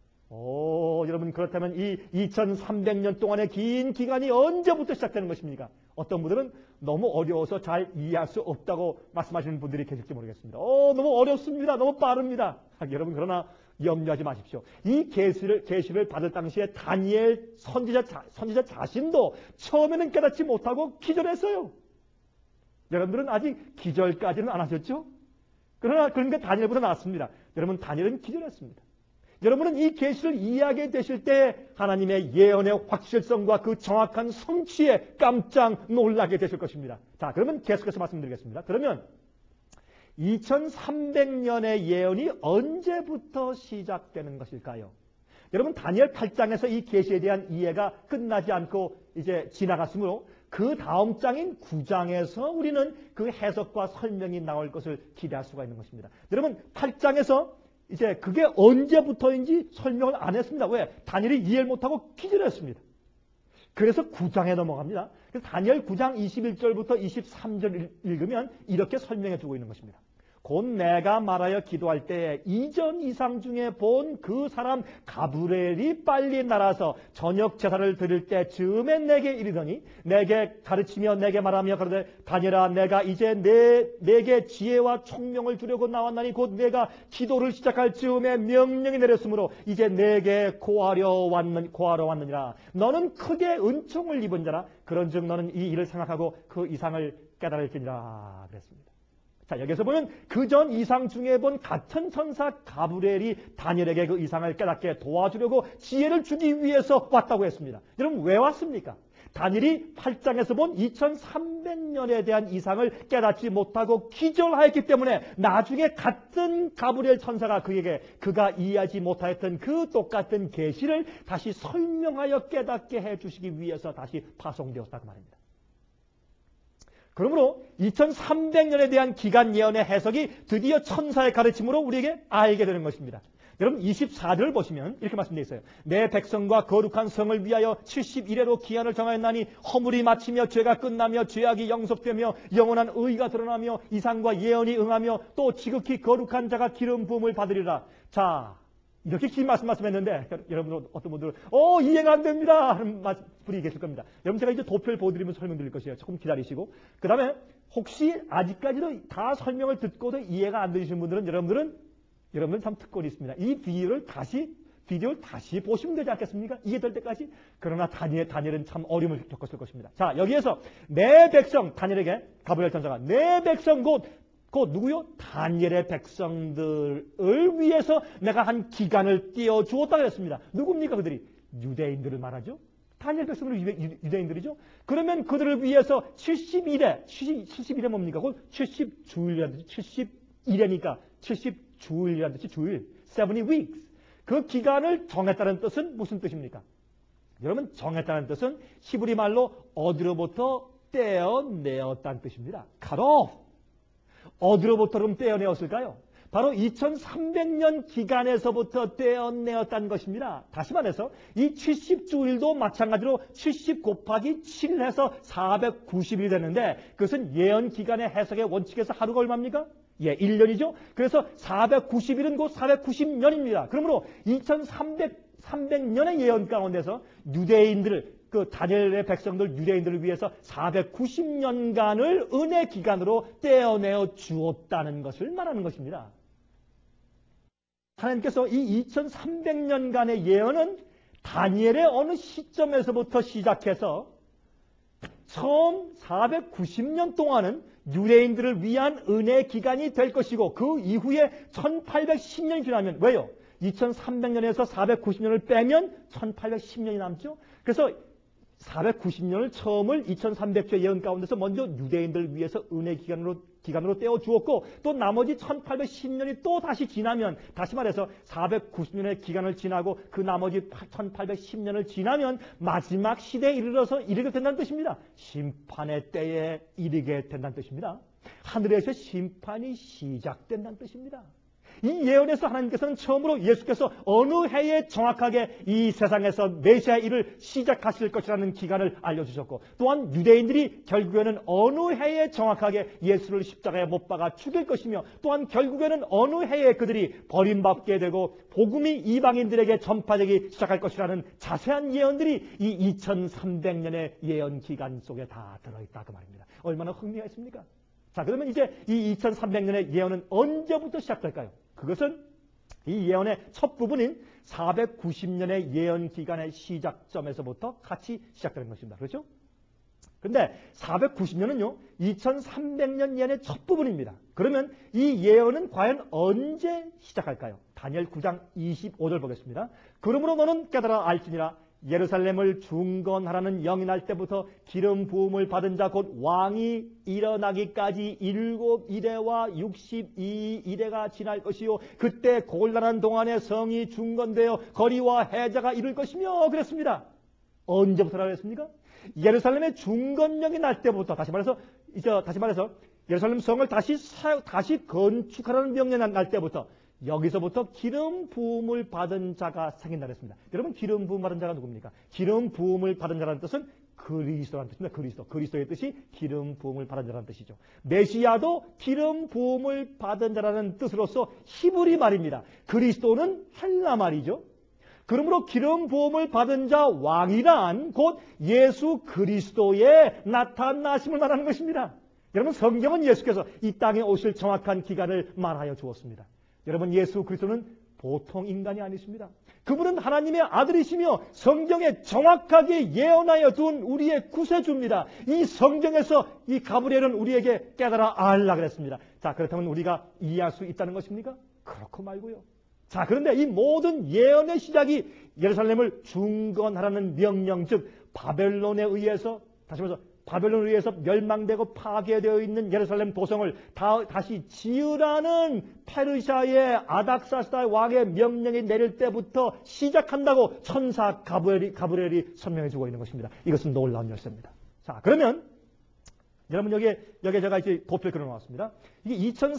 오, 여러분, 그렇다면 이 이천삼백 년 동안의 긴 기간이 언제부터 시작되는 것입니까? 어떤 분들은 너무 어려워서 잘 이해할 수 없다고 말씀하시는 분들이 계실지 모르겠습니다. 오, 너무 어렵습니다. 너무 빠릅니다. 아, 여러분, 그러나 염려하지 마십시오. 이 계시를, 계시를 받을 당시에 다니엘 선지자, 자, 선지자 자신도 처음에는 깨닫지 못하고 기절했어요. 여러분들은 아직 기절까지는 안 하셨죠? 그러나 그러니까 다니엘보다 낫습니다. 여러분, 다니엘은 기절했습니다. 여러분은 이 계시를 이해하게 되실 때 하나님의 예언의 확실성과 그 정확한 성취에 깜짝 놀라게 되실 것입니다. 자, 그러면 계속해서 말씀드리겠습니다. 그러면 이천삼백 년의 예언이 언제부터 시작되는 것일까요? 여러분, 다니엘 팔 장에서 이 계시에 대한 이해가 끝나지 않고 이제 지나갔으므로 그 다음 장인 구 장에서 우리는 그 해석과 설명이 나올 것을 기대할 수가 있는 것입니다. 여러분, 팔 장에서 이제 그게 언제부터인지 설명을 안 했습니다. 왜? 다니엘이 이해를 못하고 기절했습니다. 그래서 구 장에 넘어갑니다. 그래서 다니엘 구 장 이십일 절부터 이십삼 절 읽으면 이렇게 설명해 주고 있는 것입니다. 곧 내가 말하여 기도할 때에 이전 이상 중에 본 그 사람 가브리엘이 빨리 날아서 저녁 제사를 드릴 때 즈음에 내게 이르더니 내게 가르치며 내게 말하며 그러되 다니엘아 내가 이제 내, 내게 지혜와 총명을 주려고 나왔나니 곧 내가 기도를 시작할 즈음에 명령이 내렸으므로 이제 내게 고하려 왔는, 고하러 왔느니라. 너는 크게 은총을 입은 자라. 그런즉 너는 이 일을 생각하고 그 이상을 깨달을지니라 그랬습니다. 자, 여기서 보면 그 전 이상 중에 본 같은 천사 가브리엘이 다니엘에게 그 이상을 깨닫게 도와주려고 지혜를 주기 위해서 왔다고 했습니다. 여러분 왜 왔습니까? 다니엘이 팔 장에서 본 이천삼백 년에 대한 이상을 깨닫지 못하고 기절하였기 때문에 나중에 같은 가브리엘 천사가 그에게 그가 이해하지 못하였던 그 똑같은 계시를 다시 설명하여 깨닫게 해주시기 위해서 다시 파송되었다고 말입니다. 그러므로 이천삼백 년에 대한 기간 예언의 해석이 드디어 천사의 가르침으로 우리에게 알게 되는 것입니다. 여러분 이십사 절을 보시면 이렇게 말씀되어 있어요. 내 백성과 거룩한 성을 위하여 칠십 일 회로 기한을 정하였나니 허물이 마치며 죄가 끝나며 죄악이 영속되며 영원한 의가 드러나며 이상과 예언이 응하며 또 지극히 거룩한 자가 기름 부음을 받으리라. 자, 이렇게 긴 말씀 말씀했는데 여러분 어떤 분들은 어 이해가 안 됩니다 하는 분이 계실 겁니다. 여러분 제가 이제 도표를 보여드리면서 설명드릴 것이에요. 조금 기다리시고 그 다음에 혹시 아직까지도 다 설명을 듣고도 이해가 안 되시는 분들은 여러분들은 여러분은 참 특권이 있습니다. 이 비디오를 다시 비디오를 다시 보시면 되지 않겠습니까? 이해될 때까지. 그러나 다니엘, 다니엘은 참 어려움을 겪었을 것입니다. 자, 여기에서 내 백성 다니엘에게 가브리엘 천사가 내 백성 곧 곧 누구요? 다니엘의 백성들을 위해서 내가 한 기간을 띄워주었다 그랬습니다. 누굽니까 그들이? 유대인들을 말하죠. 다니엘 백성들은 유대, 유대인들이죠. 그러면 그들을 위해서 칠십일 회, 칠십일 회 뭡니까? 곧 칠십 주일이라는 뜻이 칠십일 회니까 칠십 주일이라는 뜻이 주일, seventy weeks. 그 기간을 정했다는 뜻은 무슨 뜻입니까? 여러분 정했다는 뜻은 히브리 말로 어디로부터 떼어내었다는 뜻입니다. cut off. 어디로부터 그럼 떼어내었을까요? 바로 이천삼백 년 기간에서부터 떼어내었다는 것입니다. 다시 말해서 이 칠십 주일도 마찬가지로 칠십 곱하기 칠 해서 사백구십 일이 되는데 그것은 예언 기간의 해석의 원칙에서 하루가 얼마입니까? 예, 일 년이죠. 그래서 사백구십 일은 곧 사백구십 년입니다. 그러므로 이천삼백 년의 예언 가운데서 유대인들을 그 다니엘의 백성들 유대인들을 위해서 사백구십 년간을 은혜 기간으로 떼어내어 주었다는 것을 말하는 것입니다. 하나님께서 이 이천삼백 년간의 예언은 다니엘의 어느 시점에서부터 시작해서 처음 사백구십 년 동안은 유대인들을 위한 은혜 기간이 될 것이고 그 이후에 천팔백십 년이 지나면 왜요? 이천삼백 년에서 사백구십 년을 빼면 천팔백십 년이 남죠. 그래서 사백구십 년을 처음을 이천삼백 조 예언 가운데서 먼저 유대인들을 위해서 은혜 기간으로, 기간으로 떼어주었고 또 나머지 천팔백십 년이 또 다시 지나면 다시 말해서 사백구십 년의 기간을 지나고 그 나머지 천팔백십 년을 지나면 마지막 시대에 이르러서 이르게 된다는 뜻입니다. 심판의 때에 이르게 된다는 뜻입니다. 하늘에서 심판이 시작된다는 뜻입니다. 이 예언에서 하나님께서는 처음으로 예수께서 어느 해에 정확하게 이 세상에서 메시아 일을 시작하실 것이라는 기간을 알려주셨고 또한 유대인들이 결국에는 어느 해에 정확하게 예수를 십자가에 못 박아 죽일 것이며 또한 결국에는 어느 해에 그들이 버림받게 되고 복음이 이방인들에게 전파되기 시작할 것이라는 자세한 예언들이 이 이천삼백 년의 예언 기간 속에 다 들어있다 그 말입니다. 얼마나 흥미가 있습니까? 자, 그러면 이제 이 이천삼백 년의 예언은 언제부터 시작될까요? 그것은 이 예언의 첫 부분인 사백구십 년의 예언 기간의 시작점에서부터 같이 시작되는 것입니다. 그렇죠? 그런데 사백구십 년은요, 이천삼백 년 예언의 첫 부분입니다. 그러면 이 예언은 과연 언제 시작할까요? 다니엘 구 장 이십오 절 보겠습니다. 그러므로 너는 깨달아 알지니라. 예루살렘을 중건하라는 영이 날 때부터 기름 부음을 받은 자 곧 왕이 일어나기까지 일곱 이래와 육십이 이래가 지날 것이요 그때 곤란한 동안에 성이 중건되어 거리와 해자가 이룰 것이며 그랬습니다. 언제부터라고 했습니까? 예루살렘의 중건령이 날 때부터 다시 말해서 이제 다시 말해서 예루살렘 성을 다시 사, 다시 건축하라는 명령이 날 때부터 여기서부터 기름 부음을 받은 자가 생긴다 그랬습니다. 여러분 기름 부음 받은 자가 누굽니까? 기름 부음을 받은 자라는 뜻은 그리스도라는 뜻입니다. 그리스도. 그리스도의 뜻이 기름 부음을 받은 자라는 뜻이죠. 메시아도 기름 부음을 받은 자라는 뜻으로서 히브리 말입니다. 그리스도는 헬라 말이죠. 그러므로 기름 부음을 받은 자 왕이란 곧 예수 그리스도의 나타나심을 말하는 것입니다. 여러분, 성경은 예수께서 이 땅에 오실 정확한 기간을 말하여 주었습니다. 여러분, 예수 그리스도는 보통 인간이 아니십니다. 그분은 하나님의 아들이시며 성경에 정확하게 예언하여 둔 우리의 구세주입니다. 이 성경에서 이 가브리엘은 우리에게 깨달아 알라 그랬습니다. 자, 그렇다면 우리가 이해할 수 있다는 것입니까? 그렇고 말고요. 자, 그런데 이 모든 예언의 시작이 예루살렘을 중건하라는 명령, 즉 바벨론에 의해서, 다시 말해서 바벨론에 의해서 멸망되고 파괴되어 있는 예루살렘 도성을 다, 다시 지으라는 페르시아의 아닥사스다 왕의 명령이 내릴 때부터 시작한다고 천사 가브리엘이, 가브리엘이 설명해 주고 있는 것입니다. 이것은 놀라운 열쇠입니다. 자, 그러면 여러분, 여기에, 여기에 제가 이제 도표를 그려놓았습니다. 이게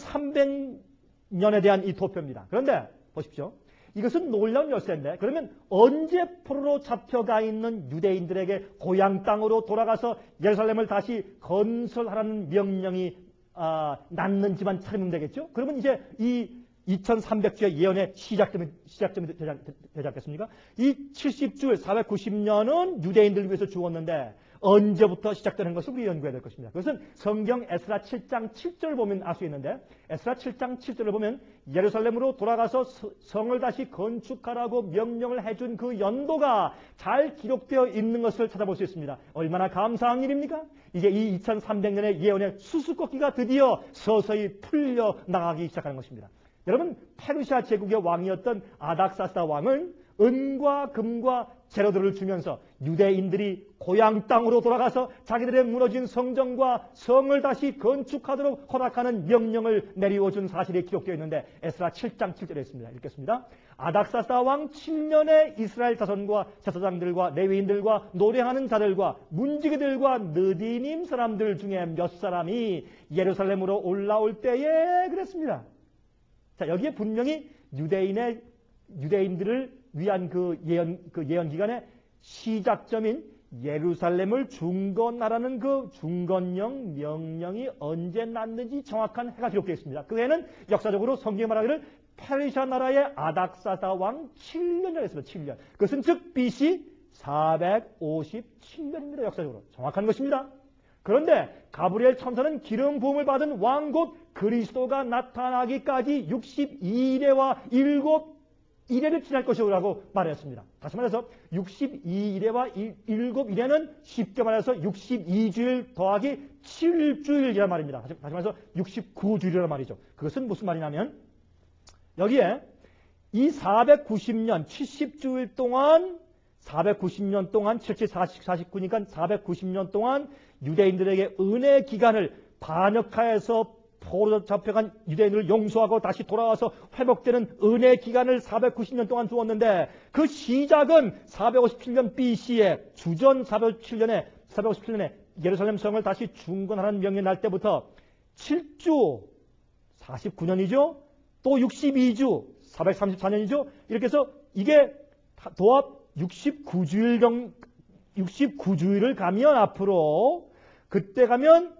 이천삼백 년에 대한 이 도표입니다. 그런데 보십시오. 이것은 놀라운 열쇠인데, 그러면 언제 포로로 잡혀가 있는 유대인들에게 고향 땅으로 돌아가서 예루살렘을 다시 건설하라는 명령이 아, 났는지만 찾으면 되겠죠? 그러면 이제 이 이천삼백 주의 예언의 시작점이, 시작점이 되지, 되지 않겠습니까? 이 칠십 주 사백구십 년은 유대인들을 위해서 주었는데 언제부터 시작되는 것을 우리 연구해야 될 것입니다. 그것은 성경 에스라 칠 장 칠 절을 보면 알 수 있는데, 에스라 칠 장 칠 절을 보면 예루살렘으로 돌아가서 성을 다시 건축하라고 명령을 해준 그 연도가 잘 기록되어 있는 것을 찾아볼 수 있습니다. 얼마나 감사한 일입니까? 이제 이 이천삼백 년의 예언의 수수께끼가 드디어 서서히 풀려 나가기 시작하는 것입니다. 여러분, 페르시아 제국의 왕이었던 아닥사스다 왕은 은과 금과 재료들을 주면서 유대인들이 고향 땅으로 돌아가서 자기들의 무너진 성전과 성을 다시 건축하도록 허락하는 명령을 내리워준 사실이 기록되어 있는데, 에스라 칠 장 칠 절에 있습니다. 읽겠습니다. 아닥사스다 왕 칠 년에 이스라엘 자손과 제사장들과 레위인들과 노래하는 자들과 문지기들과 느디님 사람들 중에 몇 사람이 예루살렘으로 올라올 때에 그랬습니다. 자, 여기에 분명히 유대인의 유대인들을 위한 그 예언, 그 예언 기간의 시작점인 예루살렘을 중건하라는 그 중건령 명령이 언제 났는지 정확한 해가 기록되어 있습니다. 그 해는 역사적으로 성경이 말하기를 페르시아 나라의 아닥사스다 왕 칠 년이라고 했습니다. 칠 년. 그것은 즉 비씨 사백오십칠 년입니다. 역사적으로 정확한 것입니다. 그런데 가브리엘 천사는 기름 부음을 받은 왕 곧 그리스도가 나타나기까지 육십이 일에와 일곱 일회를 지날 것이라고 말했습니다. 다시 말해서 육십이 일회와 일곱 일회는 쉽게 말해서 육십이 주일 더하기 칠 주일이란 말입니다. 다시 말해서 육십구 주일이란 말이죠. 그것은 무슨 말이냐면 여기에 이 사백구십 년 칠십 주일 동안 사백구십 년 동안 칠칠 사십구니까 사백구십 년 동안 유대인들에게 은혜 기간을 반역하여서 포로 잡혀간 유대인을 용서하고 다시 돌아와서 회복되는 은혜 기간을 사백구십 년 동안 주었는데, 그 시작은 사백오십칠 년 비씨에 주전 사백오십칠 년에 사백오십칠 년에 예루살렘 성을 다시 중건하라는 명령이 날 때부터 칠 주 사십구 년이죠. 또 육십이 주 사백삼십사 년이죠. 이렇게 해서 이게 도합 육십구 주일 정 육십구 주일을 가면 앞으로 그때 가면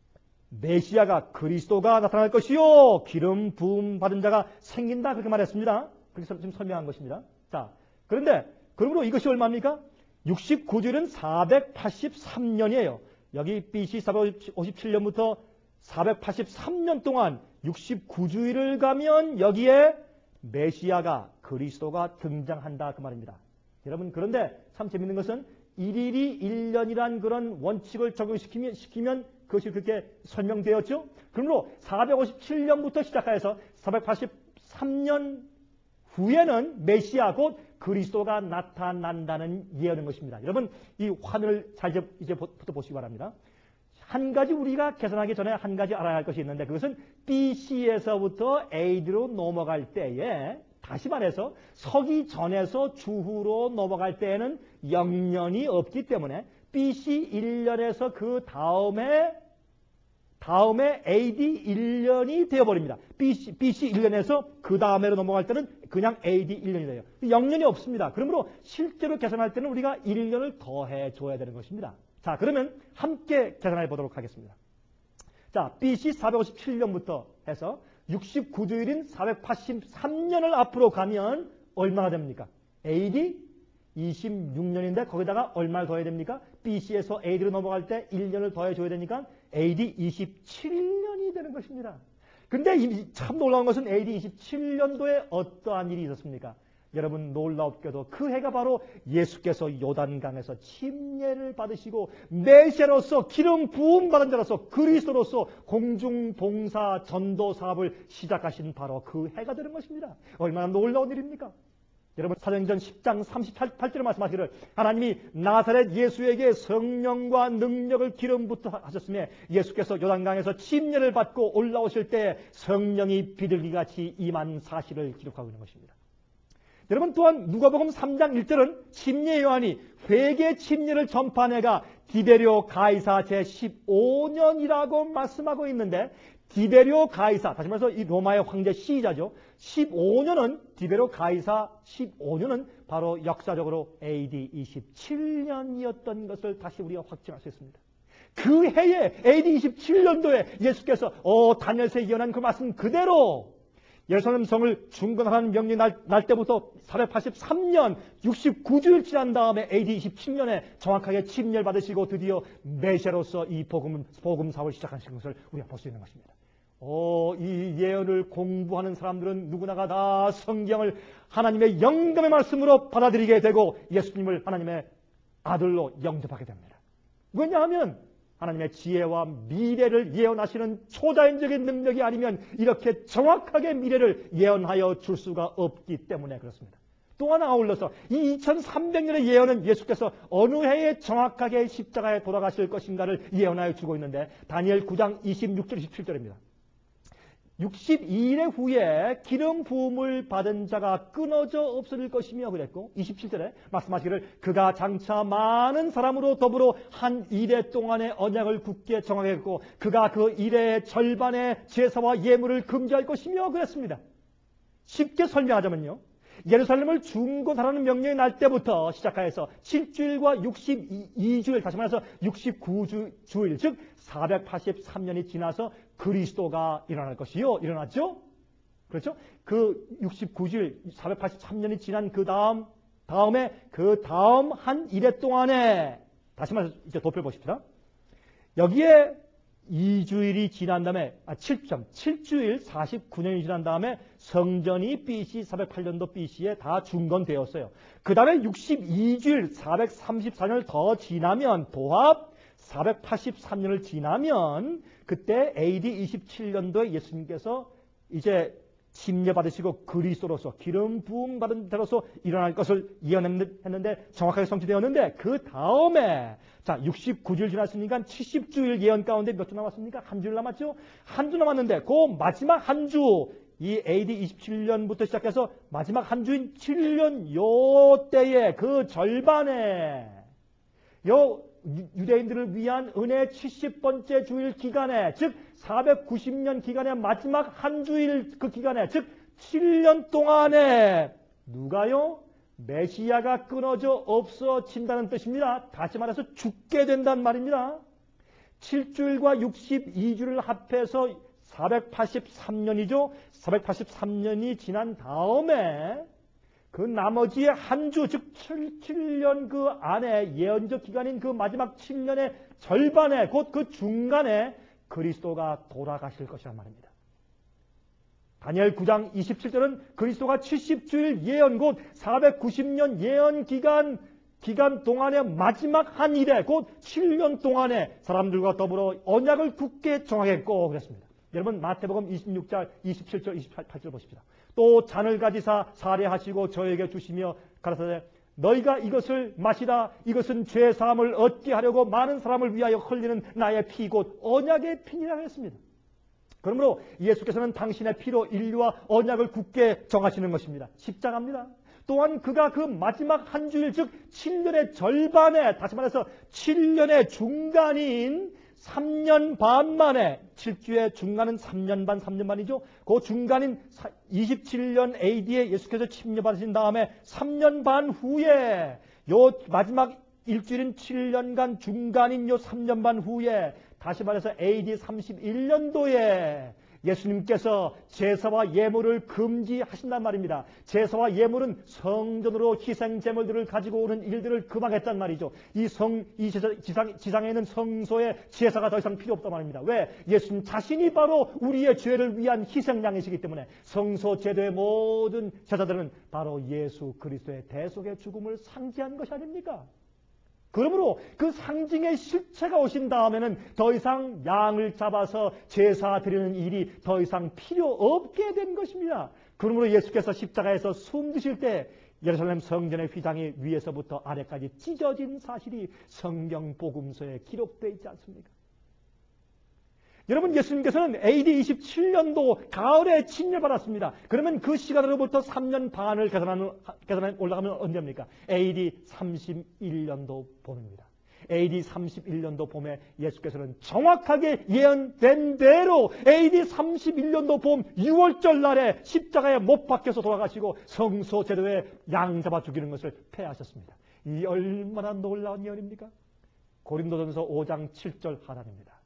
메시아가 그리스도가 나타날 것이요 기름 부음 받은 자가 생긴다, 그렇게 말했습니다. 그렇게 지금 설명한 것입니다. 자, 그런데 그러므로 이것이 얼마입니까? 육십구 주일은 사백팔십삼 년이에요. 여기 비씨 사백오십칠 년부터 사백팔십삼 년 동안 육십구 주일을 가면 여기에 메시아가 그리스도가 등장한다, 그 말입니다. 여러분, 그런데 참 재밌는 것은 일일이 일 년이란 그런 원칙을 적용시키면 시키면 그것이 그렇게 설명되었죠. 그러므로 사백오십칠 년부터 시작해서 사백팔십삼 년 후에는 메시아 곧 그리스도가 나타난다는 예언인 것입니다. 여러분, 이 화면을 잘 이제, 이제부터 보시기 바랍니다. 한 가지 우리가 계산하기 전에 한 가지 알아야 할 것이 있는데, 그것은 비씨에서부터 에이디로 넘어갈 때에, 다시 말해서 서기 전에서 주후로 넘어갈 때에는 영년이 없기 때문에 비씨 일 년에서 그 다음에 다음에 에이디 일 년이 되어버립니다. 비씨, 비씨 일 년에서 그 다음에로 넘어갈 때는 그냥 에이디 일 년이 돼요. 영년이 없습니다. 그러므로 실제로 계산할 때는 우리가 일 년을 더해줘야 되는 것입니다. 자, 그러면 함께 계산해 보도록 하겠습니다. 자, 비씨 사백오십칠 년부터 해서 육십구 주일인 사백팔십삼 년을 앞으로 가면 얼마가 됩니까? 에이디 이십육 년인데 거기다가 얼마를 더해야 됩니까? 비씨에서 에이디로 넘어갈 때 일 년을 더해줘야 되니까 에이디 이십칠 년이 되는 것입니다. 근데 참 놀라운 것은 에이디 이십칠 년도에 어떠한 일이 있었습니까? 여러분, 놀랍게도 그 해가 바로 예수께서 요단강에서 침례를 받으시고 메시아로서 기름 부음 받은 자로서 그리스도로서 공중봉사 전도 사업을 시작하신 바로 그 해가 되는 것입니다. 얼마나 놀라운 일입니까? 여러분, 사도행전 십 장 삼십팔 절에 말씀하시기를 하나님이 나사렛 예수에게 성령과 능력을 기름부터 하셨으며 예수께서 요단강에서 침례를 받고 올라오실 때 성령이 비둘기같이 임한 사실을 기록하고 있는 것입니다. 여러분, 또한 누가복음 삼 장 일 절은 침례 요한이 회개 침례를 전파한 해가 디베리오 가이사 제십오 년이라고 말씀하고 있는데, 디베리오 가이사, 다시 말해서 이 로마의 황제 시자죠. 십오 년은 디베리오 가이사 십오 년은 바로 역사적으로 에이디 이십칠 년이었던 것을 다시 우리가 확증할 수 있습니다. 그 해에 에이디 이십칠 년도에 예수께서 어 다니엘서에 예언한 그 말씀 그대로 예루살렘 성을 중건하라는 명령이 날, 날 때부터 사백팔십삼 년 육십구 주일 지난 다음에 에이디 이십칠 년에 정확하게 침례를 받으시고 드디어 메시아로서 이 복음, 복음 사업을 시작하신 것을 우리가 볼 수 있는 것입니다. 오, 이 예언을 공부하는 사람들은 누구나가 다 성경을 하나님의 영감의 말씀으로 받아들이게 되고 예수님을 하나님의 아들로 영접하게 됩니다. 왜냐하면 하나님의 지혜와 미래를 예언하시는 초자연적인 능력이 아니면 이렇게 정확하게 미래를 예언하여 줄 수가 없기 때문에 그렇습니다. 또 하나 아울러서 이 이천삼백 년의 예언은 예수께서 어느 해에 정확하게 십자가에 돌아가실 것인가를 예언하여 주고 있는데 다니엘 구 장 이십육 절 이십칠 절입니다. 육십이 일 후에 기름 부음을 받은 자가 끊어져 없어질 것이며 그랬고 이십칠 절에 말씀하시기를 그가 장차 많은 사람으로 더불어 한 이래 동안의 언약을 굳게 정하겠고 그가 그 이래의 절반의 제사와 예물을 금지할 것이며 그랬습니다. 쉽게 설명하자면요, 예루살렘을 중건하라는 명령이 날 때부터 시작하여서 칠 주일과 육십이 주일, 다시 말해서 육십구 주일, 즉 사백팔십삼 년이 지나서 그리스도가 일어날 것이요. 일어났죠? 그렇죠? 그 육십구 주일, 사백팔십삼 년이 지난 그 다음, 다음에 그 다음 한 이래 동안에, 다시 말해서 이제 좁혀보십시다. 여기에 이 주일이 지난 다음에, 아, 칠 점, 칠 주일 사십구 년이 지난 다음에 성전이 비씨 사백팔 년도 비씨에 다 중건되었어요. 그 다음에 육십이 주일 사백삼십사 년을 더 지나면 도합 사백팔십삼 년을 지나면 그때 에이디 이십칠 년도에 예수님께서 이제 침례 받으시고 그리스도로서 기름 부음 받은 자로서 일어날 것을 예언했는데 정확하게 성취되었는데 그 다음에 자 육십구 주일 지났으니까 칠십 주일 예언 가운데 몇 주 남았습니까? 한 주일 남았죠? 한 주 남았는데 그 마지막 한 주 이 에이디 이십칠 년부터 시작해서 마지막 한 주인 칠 년 요 때에 그 절반에 요 유대인들을 위한 은혜 칠십 번째 주일 기간에 즉 사백구십 년 기간의 마지막 한 주일 그 기간에 즉 칠 년 동안에 누가요? 메시아가 끊어져 없어진다는 뜻입니다. 다시 말해서 죽게 된단 말입니다. 칠 주일과 육십이 주를 합해서 사백팔십삼 년이죠. 사백팔십삼 년이 지난 다음에 그 나머지의 한 주, 즉 칠 년 그 안에 예언적 기간인 그 마지막 칠 년의 절반에 곧 그 중간에 그리스도가 돌아가실 것이란 말입니다. 다니엘 구 장 이십칠 절은 그리스도가 칠십 주일 예언 곧 사백구십 년 예언 기간 기간 동안의 마지막 한 일에 곧 칠 년 동안에 사람들과 더불어 언약을 굳게 정하겠고 그랬습니다. 여러분 마태복음 이십육 장 이십칠 절 이십팔 절 보십시다. 또 잔을 가지사 사례하시고 저에게 주시며 가라사대 너희가 이것을 마시라. 이것은 죄 사함을 얻게 하려고 많은 사람을 위하여 흘리는 나의 피 곧 언약의 피니라 했습니다. 그러므로 예수께서는 당신의 피로 인류와 언약을 굳게 정하시는 것입니다. 십자가입니다. 또한 그가 그 마지막 한 주일 즉 칠 년의 절반에 다시 말해서 칠 년의 중간인 삼 년 반 만에 칠 주의 중간은 삼 년 반, 삼 년 반이죠. 그 중간인 이십칠 년 에이디에 예수께서 침례 받으신 다음에 삼 년 반 후에 요 마지막 일주일인 칠 년간 중간인 요 삼 년 반 후에 다시 말해서 에이디 삼십일 년도에 예수님께서 제사와 예물을 금지하신단 말입니다. 제사와 예물은 성전으로 희생 제물들을 가지고 오는 일들을 금하겠단 말이죠. 이 성, 이 지상, 지상에 있는 성소의 제사가 더 이상 필요 없단 말입니다. 왜? 예수님 자신이 바로 우리의 죄를 위한 희생양이시기 때문에 성소 제도의 모든 제사들은 바로 예수 그리스도의 대속의 죽음을 상징한 것이 아닙니까? 그러므로 그 상징의 실체가 오신 다음에는 더 이상 양을 잡아서 제사 드리는 일이 더 이상 필요 없게 된 것입니다. 그러므로 예수께서 십자가에서 숨지실 때 예루살렘 성전의 휘장이 위에서부터 아래까지 찢어진 사실이 성경 복음서에 기록되어 있지 않습니까? 여러분, 예수님께서는 에이디 이십칠 년도 가을에 침례받았습니다. 그러면 그 시간으로부터 삼 년 반을 계산하는, 계산해 올라가면 언제입니까? 에이디 삼십일 년도 봄입니다. 에이디 삼십일 년도 봄에 예수께서는 정확하게 예언된 대로 에이디 삼십일 년도 봄 유월절 날에 십자가에 못 박혀서 돌아가시고 성소 제도에 양 잡아 죽이는 것을 폐하셨습니다. 이 얼마나 놀라운 예언입니까? 고린도전서 오 장 칠 절 하단입니다.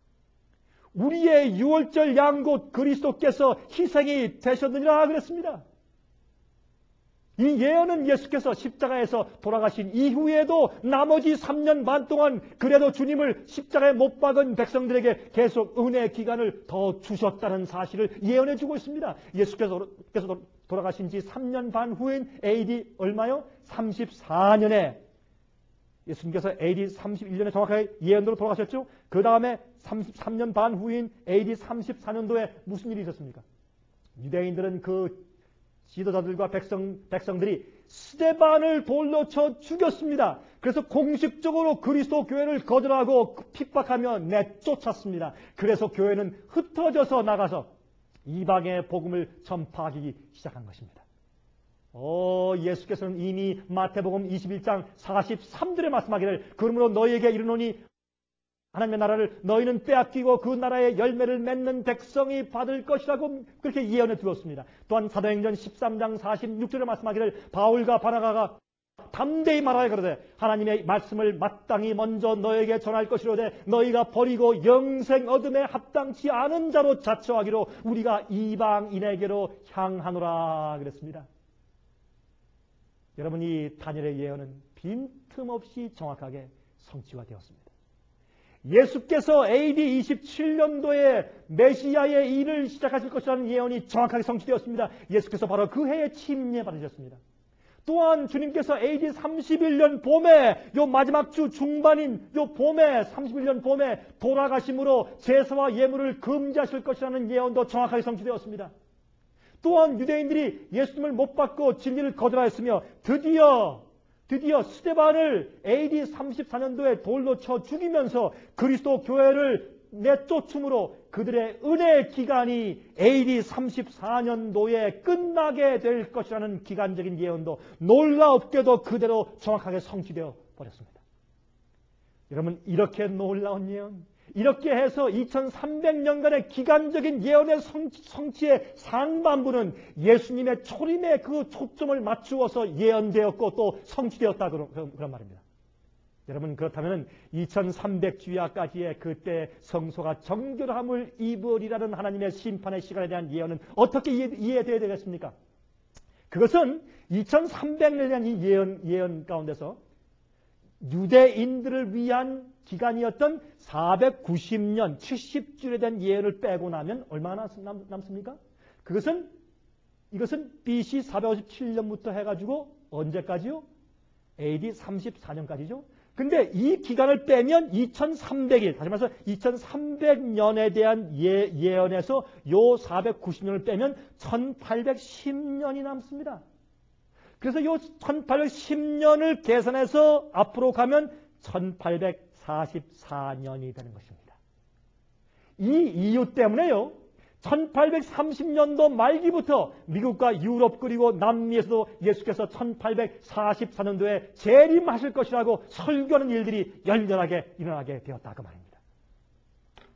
우리의 유월절 양 곧 그리스도께서 희생이 되셨느니라 그랬습니다. 이 예언은 예수께서 십자가에서 돌아가신 이후에도 나머지 삼 년 반 동안 그래도 주님을 십자가에 못 박은 백성들에게 계속 은혜의 기간을 더 주셨다는 사실을 예언해 주고 있습니다. 예수께서 돌아가신 지 삼 년 반 후인 에이디 얼마요? 삼십사 년에 예수님께서 에이디 삼십일 년에 정확하게 예언대로 돌아가셨죠? 그 다음에 삼십삼 년 반 후인 에이디 삼십사 년도에 무슨 일이 있었습니까? 유대인들은 그 지도자들과 백성, 백성들이 스데반을 돌로 쳐 죽였습니다. 그래서 공식적으로 그리스도 교회를 거절하고 핍박하며 내쫓았습니다. 그래서 교회는 흩어져서 나가서 이방의 복음을 전파하기 시작한 것입니다. 오, 예수께서는 이미 마태복음 이십일 장 사십삼 절에 말씀하기를 그러므로 너희에게 이르노니 하나님의 나라를 너희는 빼앗기고 그 나라의 열매를 맺는 백성이 받을 것이라고 그렇게 예언해 두었습니다. 또한 사도행전 십삼 장 사십육 절에 말씀하기를 바울과 바나바가 담대히 말하여 그러되 하나님의 말씀을 마땅히 먼저 너에게 전할 것이로되 너희가 버리고 영생 얻음에 합당치 않은 자로 자처하기로 우리가 이방인에게로 향하노라 그랬습니다. 여러분, 이 다니엘의 예언은 빈틈없이 정확하게 성취가 되었습니다. 예수께서 에이디 이십칠 년도에 메시아의 일을 시작하실 것이라는 예언이 정확하게 성취되었습니다. 예수께서 바로 그 해에 침례받으셨습니다. 또한 주님께서 에이디 삼십일 년 봄에 요 마지막 주 중반인 요 봄에 삼십일 년 봄에 돌아가심으로 제사와 예물을 금지하실 것이라는 예언도 정확하게 성취되었습니다. 또한 유대인들이 예수님을 못 받고 진리를 거절하였으며 드디어 드디어 스데반을 에이디 삼십사 년도에 돌로 쳐 죽이면서 그리스도 교회를 내쫓음으로 그들의 은혜의 기간이 에이디 삼십사 년도에 끝나게 될 것이라는 기간적인 예언도 놀라웠게도 그대로 정확하게 성취되어 버렸습니다. 여러분, 이렇게 놀라운 예언, 이렇게 해서 이천삼백 년간의 기간적인 예언의 성취의 상반부는 예수님의 초림에 그 초점을 맞추어서 예언되었고 또 성취되었다 그런, 그런 말입니다. 여러분, 그렇다면 이천삼백 주야까지의 그때 성소가 정결함을 입으리라는 하나님의 심판의 시간에 대한 예언은 어떻게 이해, 이해되어야 되겠습니까? 그것은 이천삼백 년에 대한 이 예언, 예언 가운데서 유대인들을 위한 기간이었던 사백구십 년, 칠십 주에 대한 예언을 빼고 나면 얼마나 남, 남습니까? 그것은, 이것은 비씨 사백오십칠 년부터 해가지고 언제까지요? 에이디 삼십사 년까지죠? 근데 이 기간을 빼면 이천삼백 일, 다시 말해서 이천삼백 년에 대한 예, 예언에서 요 사백구십 년을 빼면 천팔백십 년이 남습니다. 그래서 요 천팔백십 년을 계산해서 앞으로 가면 천팔백사십사 년이 되는 것입니다. 이 이유 때문에요, 천팔백삼십 년도 말기부터 미국과 유럽 그리고 남미에서도 예수께서 천팔백사십사 년도에 재림하실 것이라고 설교하는 일들이 열렬하게 일어나게 되었다 그 말입니다.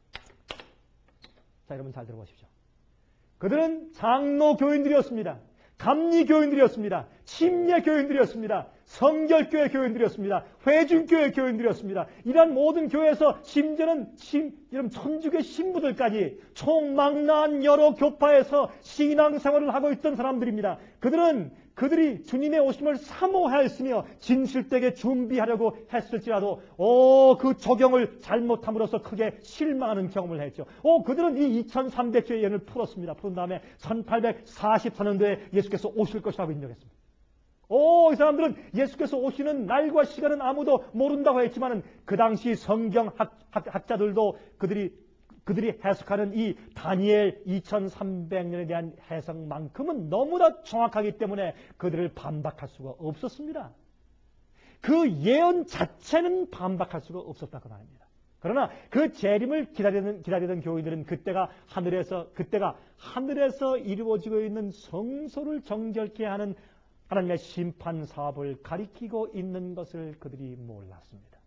자, 여러분 잘 들어보십시오. 그들은 장로 교인들이었습니다. 감리교인들이었습니다. 침례교인들이었습니다. 성결교회 교인들이었습니다. 회중교회 교인들이었습니다. 이러한 모든 교회에서 심지어는 심, 이런 천주교 신부들까지 총망라한 여러 교파에서 신앙생활을 하고 있던 사람들입니다. 그들은 그들이 주님의 오심을 사모하였으며 진실되게 준비하려고 했을지라도 오, 그 적용을 잘못함으로써 크게 실망하는 경험을 했죠. 오, 그들은 이 이천삼백 주의 예언을 풀었습니다. 푸른 다음에 천팔백사십사 년도에 예수께서 오실 것이라고 인정했습니다. 오, 이 사람들은 예수께서 오시는 날과 시간은 아무도 모른다고 했지만 그 당시 성경 학, 학, 학자들도 그들이 그들이 해석하는 이 다니엘 이천삼백 년에 대한 해석만큼은 너무나 정확하기 때문에 그들을 반박할 수가 없었습니다. 그 예언 자체는 반박할 수가 없었다고 말합니다. 그러나 그 재림을 기다리는, 기다리던 교인들은 그때가 하늘에서, 그때가 하늘에서 이루어지고 있는 성소를 정결케 하는 하나님의 심판 사업을 가리키고 있는 것을 그들이 몰랐습니다.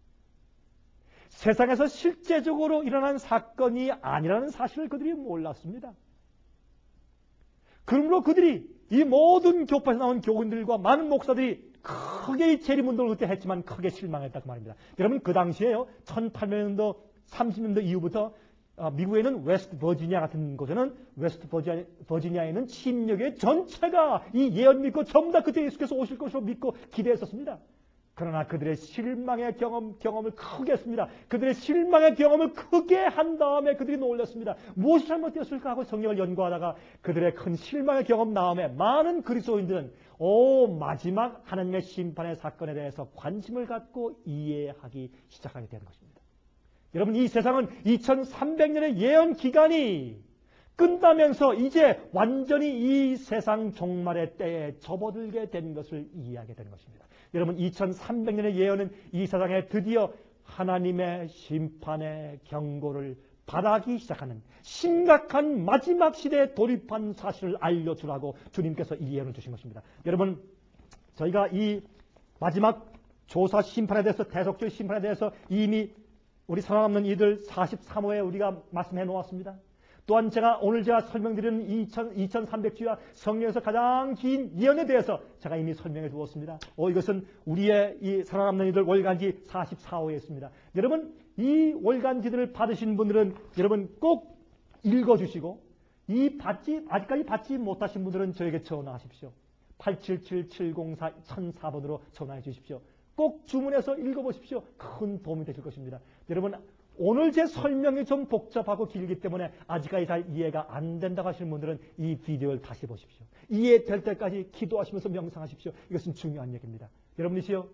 세상에서 실제적으로 일어난 사건이 아니라는 사실을 그들이 몰랐습니다. 그러므로 그들이 이 모든 교파에서 나온 교인들과 많은 목사들이 크게 이 재림운동을 그때 했지만 크게 실망했다고 말입니다. 여러분 그 당시에요. 천팔백 년도, 삼십 년도 이후부터 미국에는 웨스트 버지니아 같은 곳에는 웨스트 버지니아에는 침략의 전체가 이 예언 믿고 전부 다 그때 예수께서 오실 것으로 믿고 기대했었습니다. 그러나 그들의 실망의 경험, 경험을 크게 했습니다. 그들의 실망의 경험을 크게 한 다음에 그들이 놀랐습니다. 무엇이 잘못되었을까 하고 성경을 연구하다가 그들의 큰 실망의 경험 다음에 많은 그리스도인들은 오, 마지막 하나님의 심판의 사건에 대해서 관심을 갖고 이해하기 시작하게 되는 것입니다. 여러분 이 세상은 이천삼백 년의 예언 기간이 끝나면서 이제 완전히 이 세상 종말의 때에 접어들게 된 것을 이해하게 되는 것입니다. 여러분 이천삼백 년의 예언은 이 세상에 드디어 하나님의 심판의 경고를 받아기 시작하는 심각한 마지막 시대에 돌입한 사실을 알려주라고 주님께서 이 예언을 주신 것입니다. 여러분 저희가 이 마지막 조사 심판에 대해서 대속죄 심판에 대해서 이미 우리 살아남는 이들 사십삼 호에 우리가 말씀해 놓았습니다. 또한 제가 오늘 제가 설명드리는 이천삼백 주와 성경에서 가장 긴 예언에 대해서 제가 이미 설명해 주었습니다. 오, 이것은 우리의 이 살아남는 이들 월간지 사십사 호에 있습니다. 여러분 이 월간지들을 받으신 분들은 여러분 꼭 읽어주시고 이 받지 아직까지 받지 못하신 분들은 저에게 전화하십시오. 팔칠칠 칠공사 천사 번으로 전화해 주십시오. 꼭 주문해서 읽어보십시오. 큰 도움이 되실 것입니다. 여러분 오늘 제 설명이 좀 복잡하고 길기 때문에 아직까지 잘 이해가 안 된다고 하시는 분들은 이 비디오를 다시 보십시오. 이해될 때까지 기도하시면서 명상하십시오. 이것은 중요한 얘기입니다. 여러분이시여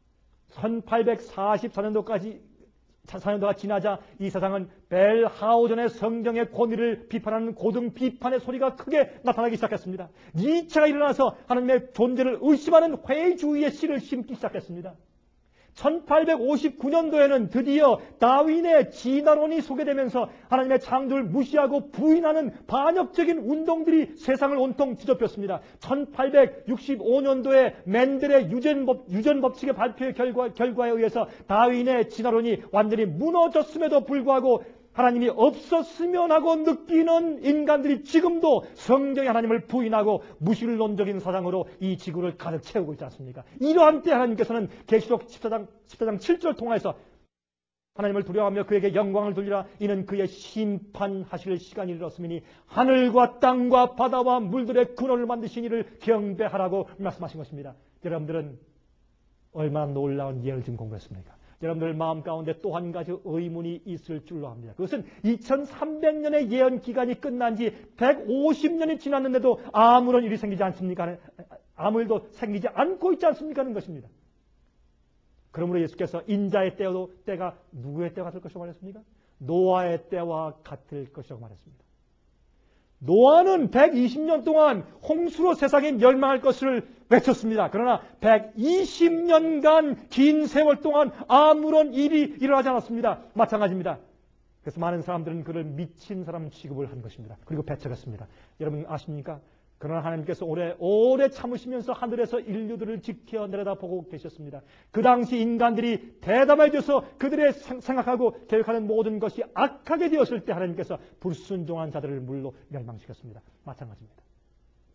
천팔백사십사 년도까지 사 년도가 지나자 이 세상은 벨하우전의 성경의 권위를 비판하는 고등 비판의 소리가 크게 나타나기 시작했습니다. 니체가 일어나서 하나님의 존재를 의심하는 회의주의의 씨를 심기 시작했습니다. 천팔백오십구 년도에는 드디어 다윈의 진화론이 소개되면서 하나님의 창조를 무시하고 부인하는 반역적인 운동들이 세상을 온통 뒤덮였습니다. 천팔백육십오 년도에 맨델의 유전법, 유전법칙의 발표의 결과, 결과에 의해서 다윈의 진화론이 완전히 무너졌음에도 불구하고 하나님이 없었으면 하고 느끼는 인간들이 지금도 성경의 하나님을 부인하고 무신론적인 사상으로 이 지구를 가득 채우고 있지 않습니까? 이러한 때 하나님께서는 계시록 십사 장, 십사 장 칠 절을 통해서 하나님을 두려워하며 그에게 영광을 돌리라. 이는 그의 심판하실 시간이 이르렀으니 하늘과 땅과 바다와 물들의 근원을 만드신 이를 경배하라고 말씀하신 것입니다. 여러분들은 얼마나 놀라운 예언을 지금 공부했습니까? 여러분들 마음 가운데 또 한 가지 의문이 있을 줄로 압니다. 그것은 이천삼백 년의 예언 기간이 끝난 지 백오십 년이 지났는데도 아무런 일이 생기지 않습니까? 아무 일도 생기지 않고 있지 않습니까? 하는 것입니다. 그러므로 예수께서 인자의 때도 때가 누구의 때와 같을 것이라고 말했습니까? 노아의 때와 같을 것이라고 말했습니다. 노아는 백이십 년 동안 홍수로 세상이 멸망할 것을 외쳤습니다. 그러나 백이십 년간 긴 세월 동안 아무런 일이 일어나지 않았습니다. 마찬가지입니다. 그래서 많은 사람들은 그를 미친 사람 취급을 한 것입니다. 그리고 배척했습니다. 여러분 아십니까? 그러나 하나님께서 오래 오래 참으시면서 하늘에서 인류들을 지켜 내려다보고 계셨습니다. 그 당시 인간들이 대담해져서 그들의 생각하고 계획하는 모든 것이 악하게 되었을 때 하나님께서 불순종한 자들을 물로 멸망시켰습니다. 마찬가지입니다.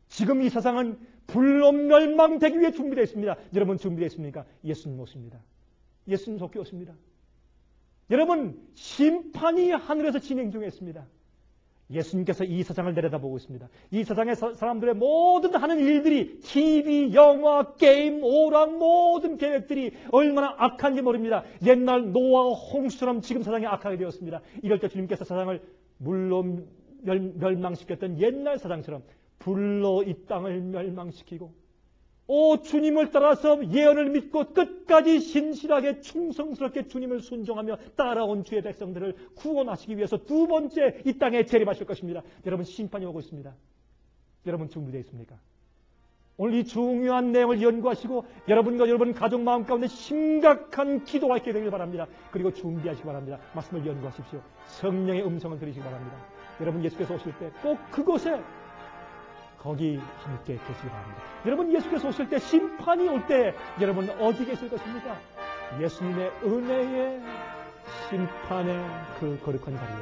지금 이 세상은 불로 멸망되기 위해 준비되어 있습니다. 여러분 준비되어 있습니까? 예수님 오십니다. 예수님 속히 오십니다. 여러분 심판이 하늘에서 진행 중에 있습니다. 예수님께서 이 세상을 내려다보고 있습니다. 이 세상의 사람들의 모든 하는 일들이 티비, 영화, 게임, 오락 모든 계획들이 얼마나 악한지 모릅니다. 옛날 노아와 홍수처럼 지금 세상이 악하게 되었습니다. 이럴 때 주님께서 세상을 물로 멸망시켰던 옛날 세상처럼 불로 이 땅을 멸망시키고 오 주님을 따라서 예언을 믿고 끝까지 신실하게 충성스럽게 주님을 순종하며 따라온 주의 백성들을 구원하시기 위해서 두 번째 이 땅에 재림하실 것입니다. 여러분 심판이 오고 있습니다. 여러분 준비되어 있습니까? 오늘 이 중요한 내용을 연구하시고 여러분과 여러분 가족 마음 가운데 심각한 기도가 있게 되길 바랍니다. 그리고 준비하시기 바랍니다. 말씀을 연구하십시오. 성령의 음성을 들으시기 바랍니다. 여러분 예수께서 오실 때 꼭 그곳에 거기 함께 계시기 바랍니다. 여러분 예수께서 오실 때 심판이 올 때 여러분 어디 계실 것입니까? 예수님의 은혜의 심판의 그 거룩한 자리에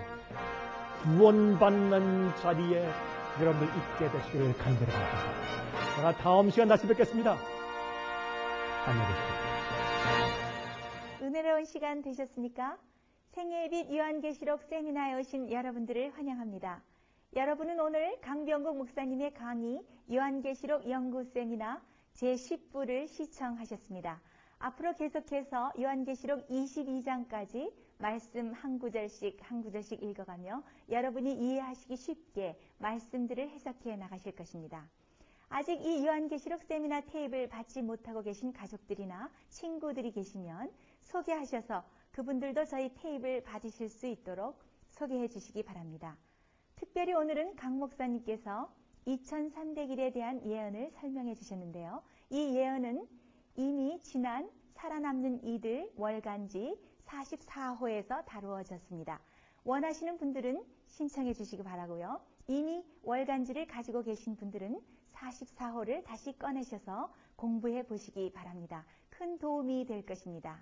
구원받는 자리에 여러분들 있게 되시기를 간절히 바랍니다. 제가 다음 시간 다시 뵙겠습니다. 안녕히 계십시오. 은혜로운 시간 되셨습니까? 생애빛 요한계시록 세미나에 오신 여러분들을 환영합니다. 여러분은 오늘 강병국 목사님의 강의 요한계시록 연구 세미나 제십 부를 시청하셨습니다. 앞으로 계속해서 요한계시록 이십이 장까지 말씀 한 구절씩 한 구절씩 읽어가며 여러분이 이해하시기 쉽게 말씀들을 해석해 나가실 것입니다. 아직 이 요한계시록 세미나 테이프를 받지 못하고 계신 가족들이나 친구들이 계시면 소개하셔서 그분들도 저희 테이프를 받으실 수 있도록 소개해 주시기 바랍니다. 특별히 오늘은 강 목사님께서 이천삼백 일에 대한 예언을 설명해 주셨는데요. 이 예언은 이미 지난 살아남는 이들 월간지 사십사 호에서 다루어졌습니다. 원하시는 분들은 신청해 주시기 바라고요. 이미 월간지를 가지고 계신 분들은 사십사 호를 다시 꺼내셔서 공부해 보시기 바랍니다. 큰 도움이 될 것입니다.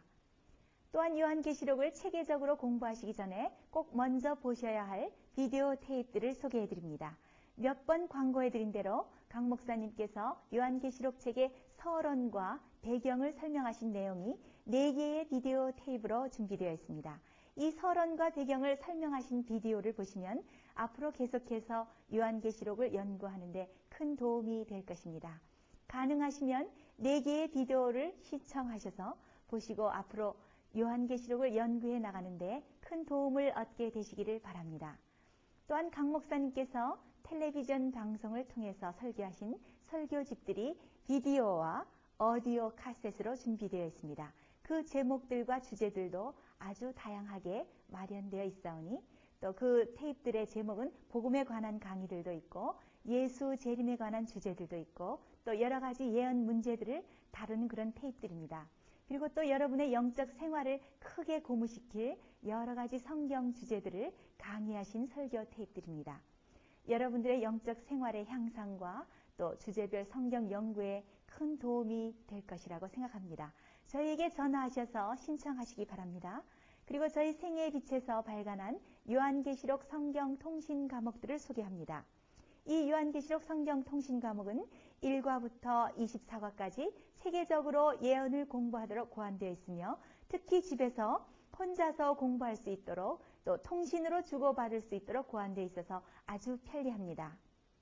또한 요한계시록을 체계적으로 공부하시기 전에 꼭 먼저 보셔야 할 비디오 테이프들을 소개해 드립니다. 몇 번 광고해 드린 대로 강 목사님께서 요한계시록 책의 서론과 배경을 설명하신 내용이 네 개의 비디오 테이프로 준비되어 있습니다. 이 서론과 배경을 설명하신 비디오를 보시면 앞으로 계속해서 요한계시록을 연구하는 데 큰 도움이 될 것입니다. 가능하시면 네 개의 비디오를 시청하셔서 보시고 앞으로 요한계시록을 연구해 나가는데 큰 도움을 얻게 되시기를 바랍니다. 또한 강 목사님께서 텔레비전 방송을 통해서 설교하신 설교집들이 비디오와 오디오 카셋으로 준비되어 있습니다. 그 제목들과 주제들도 아주 다양하게 마련되어 있사오니 또 그 테이프들의 제목은 복음에 관한 강의들도 있고 예수 재림에 관한 주제들도 있고 또 여러 가지 예언 문제들을 다루는 그런 테이프들입니다. 그리고 또 여러분의 영적 생활을 크게 고무시킬 여러 가지 성경 주제들을 강의하신 설교 테이프들입니다. 여러분들의 영적 생활의 향상과 또 주제별 성경 연구에 큰 도움이 될 것이라고 생각합니다. 저희에게 전화하셔서 신청하시기 바랍니다. 그리고 저희 생애의 빛에서 발간한 요한계시록 성경 통신 과목들을 소개합니다. 이 요한계시록 성경 통신 과목은 일 과부터 이십사 과까지 세계적으로 예언을 공부하도록 고안되어 있으며 특히 집에서 혼자서 공부할 수 있도록 또 통신으로 주고받을 수 있도록 고안되어 있어서 아주 편리합니다.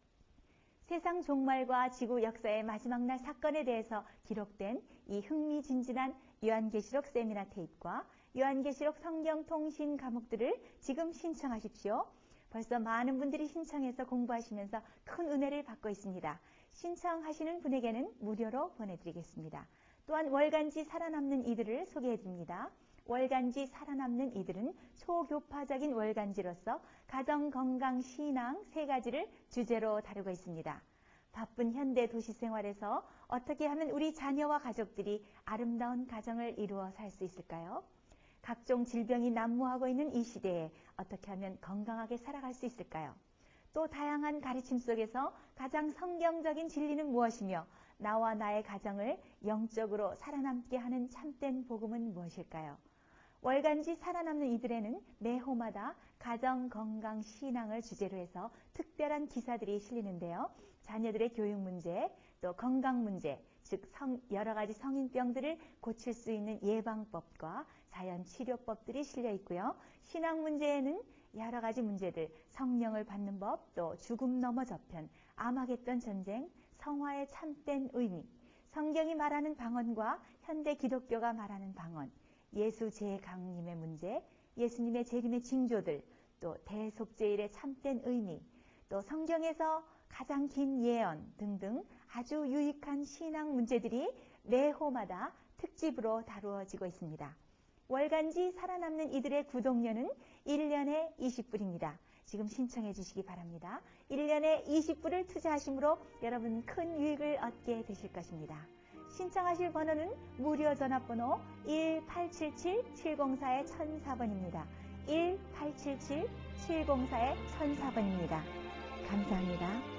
세상 종말과 지구 역사의 마지막 날 사건에 대해서 기록된 이 흥미진진한 요한계시록 세미나 테이프와 요한계시록 성경 통신 과목들을 지금 신청하십시오. 벌써 많은 분들이 신청해서 공부하시면서 큰 은혜를 받고 있습니다. 신청하시는 분에게는 무료로 보내드리겠습니다. 또한 월간지 살아남는 이들을 소개해드립니다. 월간지 살아남는 이들은 초교파적인 월간지로서 가정, 건강, 신앙 세 가지를 주제로 다루고 있습니다. 바쁜 현대 도시 생활에서 어떻게 하면 우리 자녀와 가족들이 아름다운 가정을 이루어 살 수 있을까요? 각종 질병이 난무하고 있는 이 시대에 어떻게 하면 건강하게 살아갈 수 있을까요? 또 다양한 가르침 속에서 가장 성경적인 진리는 무엇이며 나와 나의 가정을 영적으로 살아남게 하는 참된 복음은 무엇일까요? 월간지 살아남는 이들에는 매 호마다 가정, 건강, 신앙을 주제로 해서 특별한 기사들이 실리는데요. 자녀들의 교육 문제, 또 건강 문제, 즉 성, 여러 가지 성인병들을 고칠 수 있는 예방법과 자연치료법들이 실려 있고요. 신앙 문제에는 여러 가지 문제들, 성령을 받는 법, 또 죽음 넘어 저편, 아마겟돈 전쟁, 성화의 참된 의미, 성경이 말하는 방언과 현대 기독교가 말하는 방언, 예수 재강림의 문제, 예수님의 재림의 징조들, 또 대속죄일의 참된 의미, 또 성경에서 가장 긴 예언 등등 아주 유익한 신앙 문제들이 매호마다 특집으로 다루어지고 있습니다. 월간지 살아남는 이들의 구독료는 일 년에 이십 불입니다. 지금 신청해 주시기 바랍니다. 일 년에 이십 불을 투자하심으로 여러분 큰 유익을 얻게 되실 것입니다. 신청하실 번호는 무료 전화번호 일 팔칠칠 칠공사 천사 번입니다. 일 팔칠칠 칠공사 천사 번입니다. 감사합니다.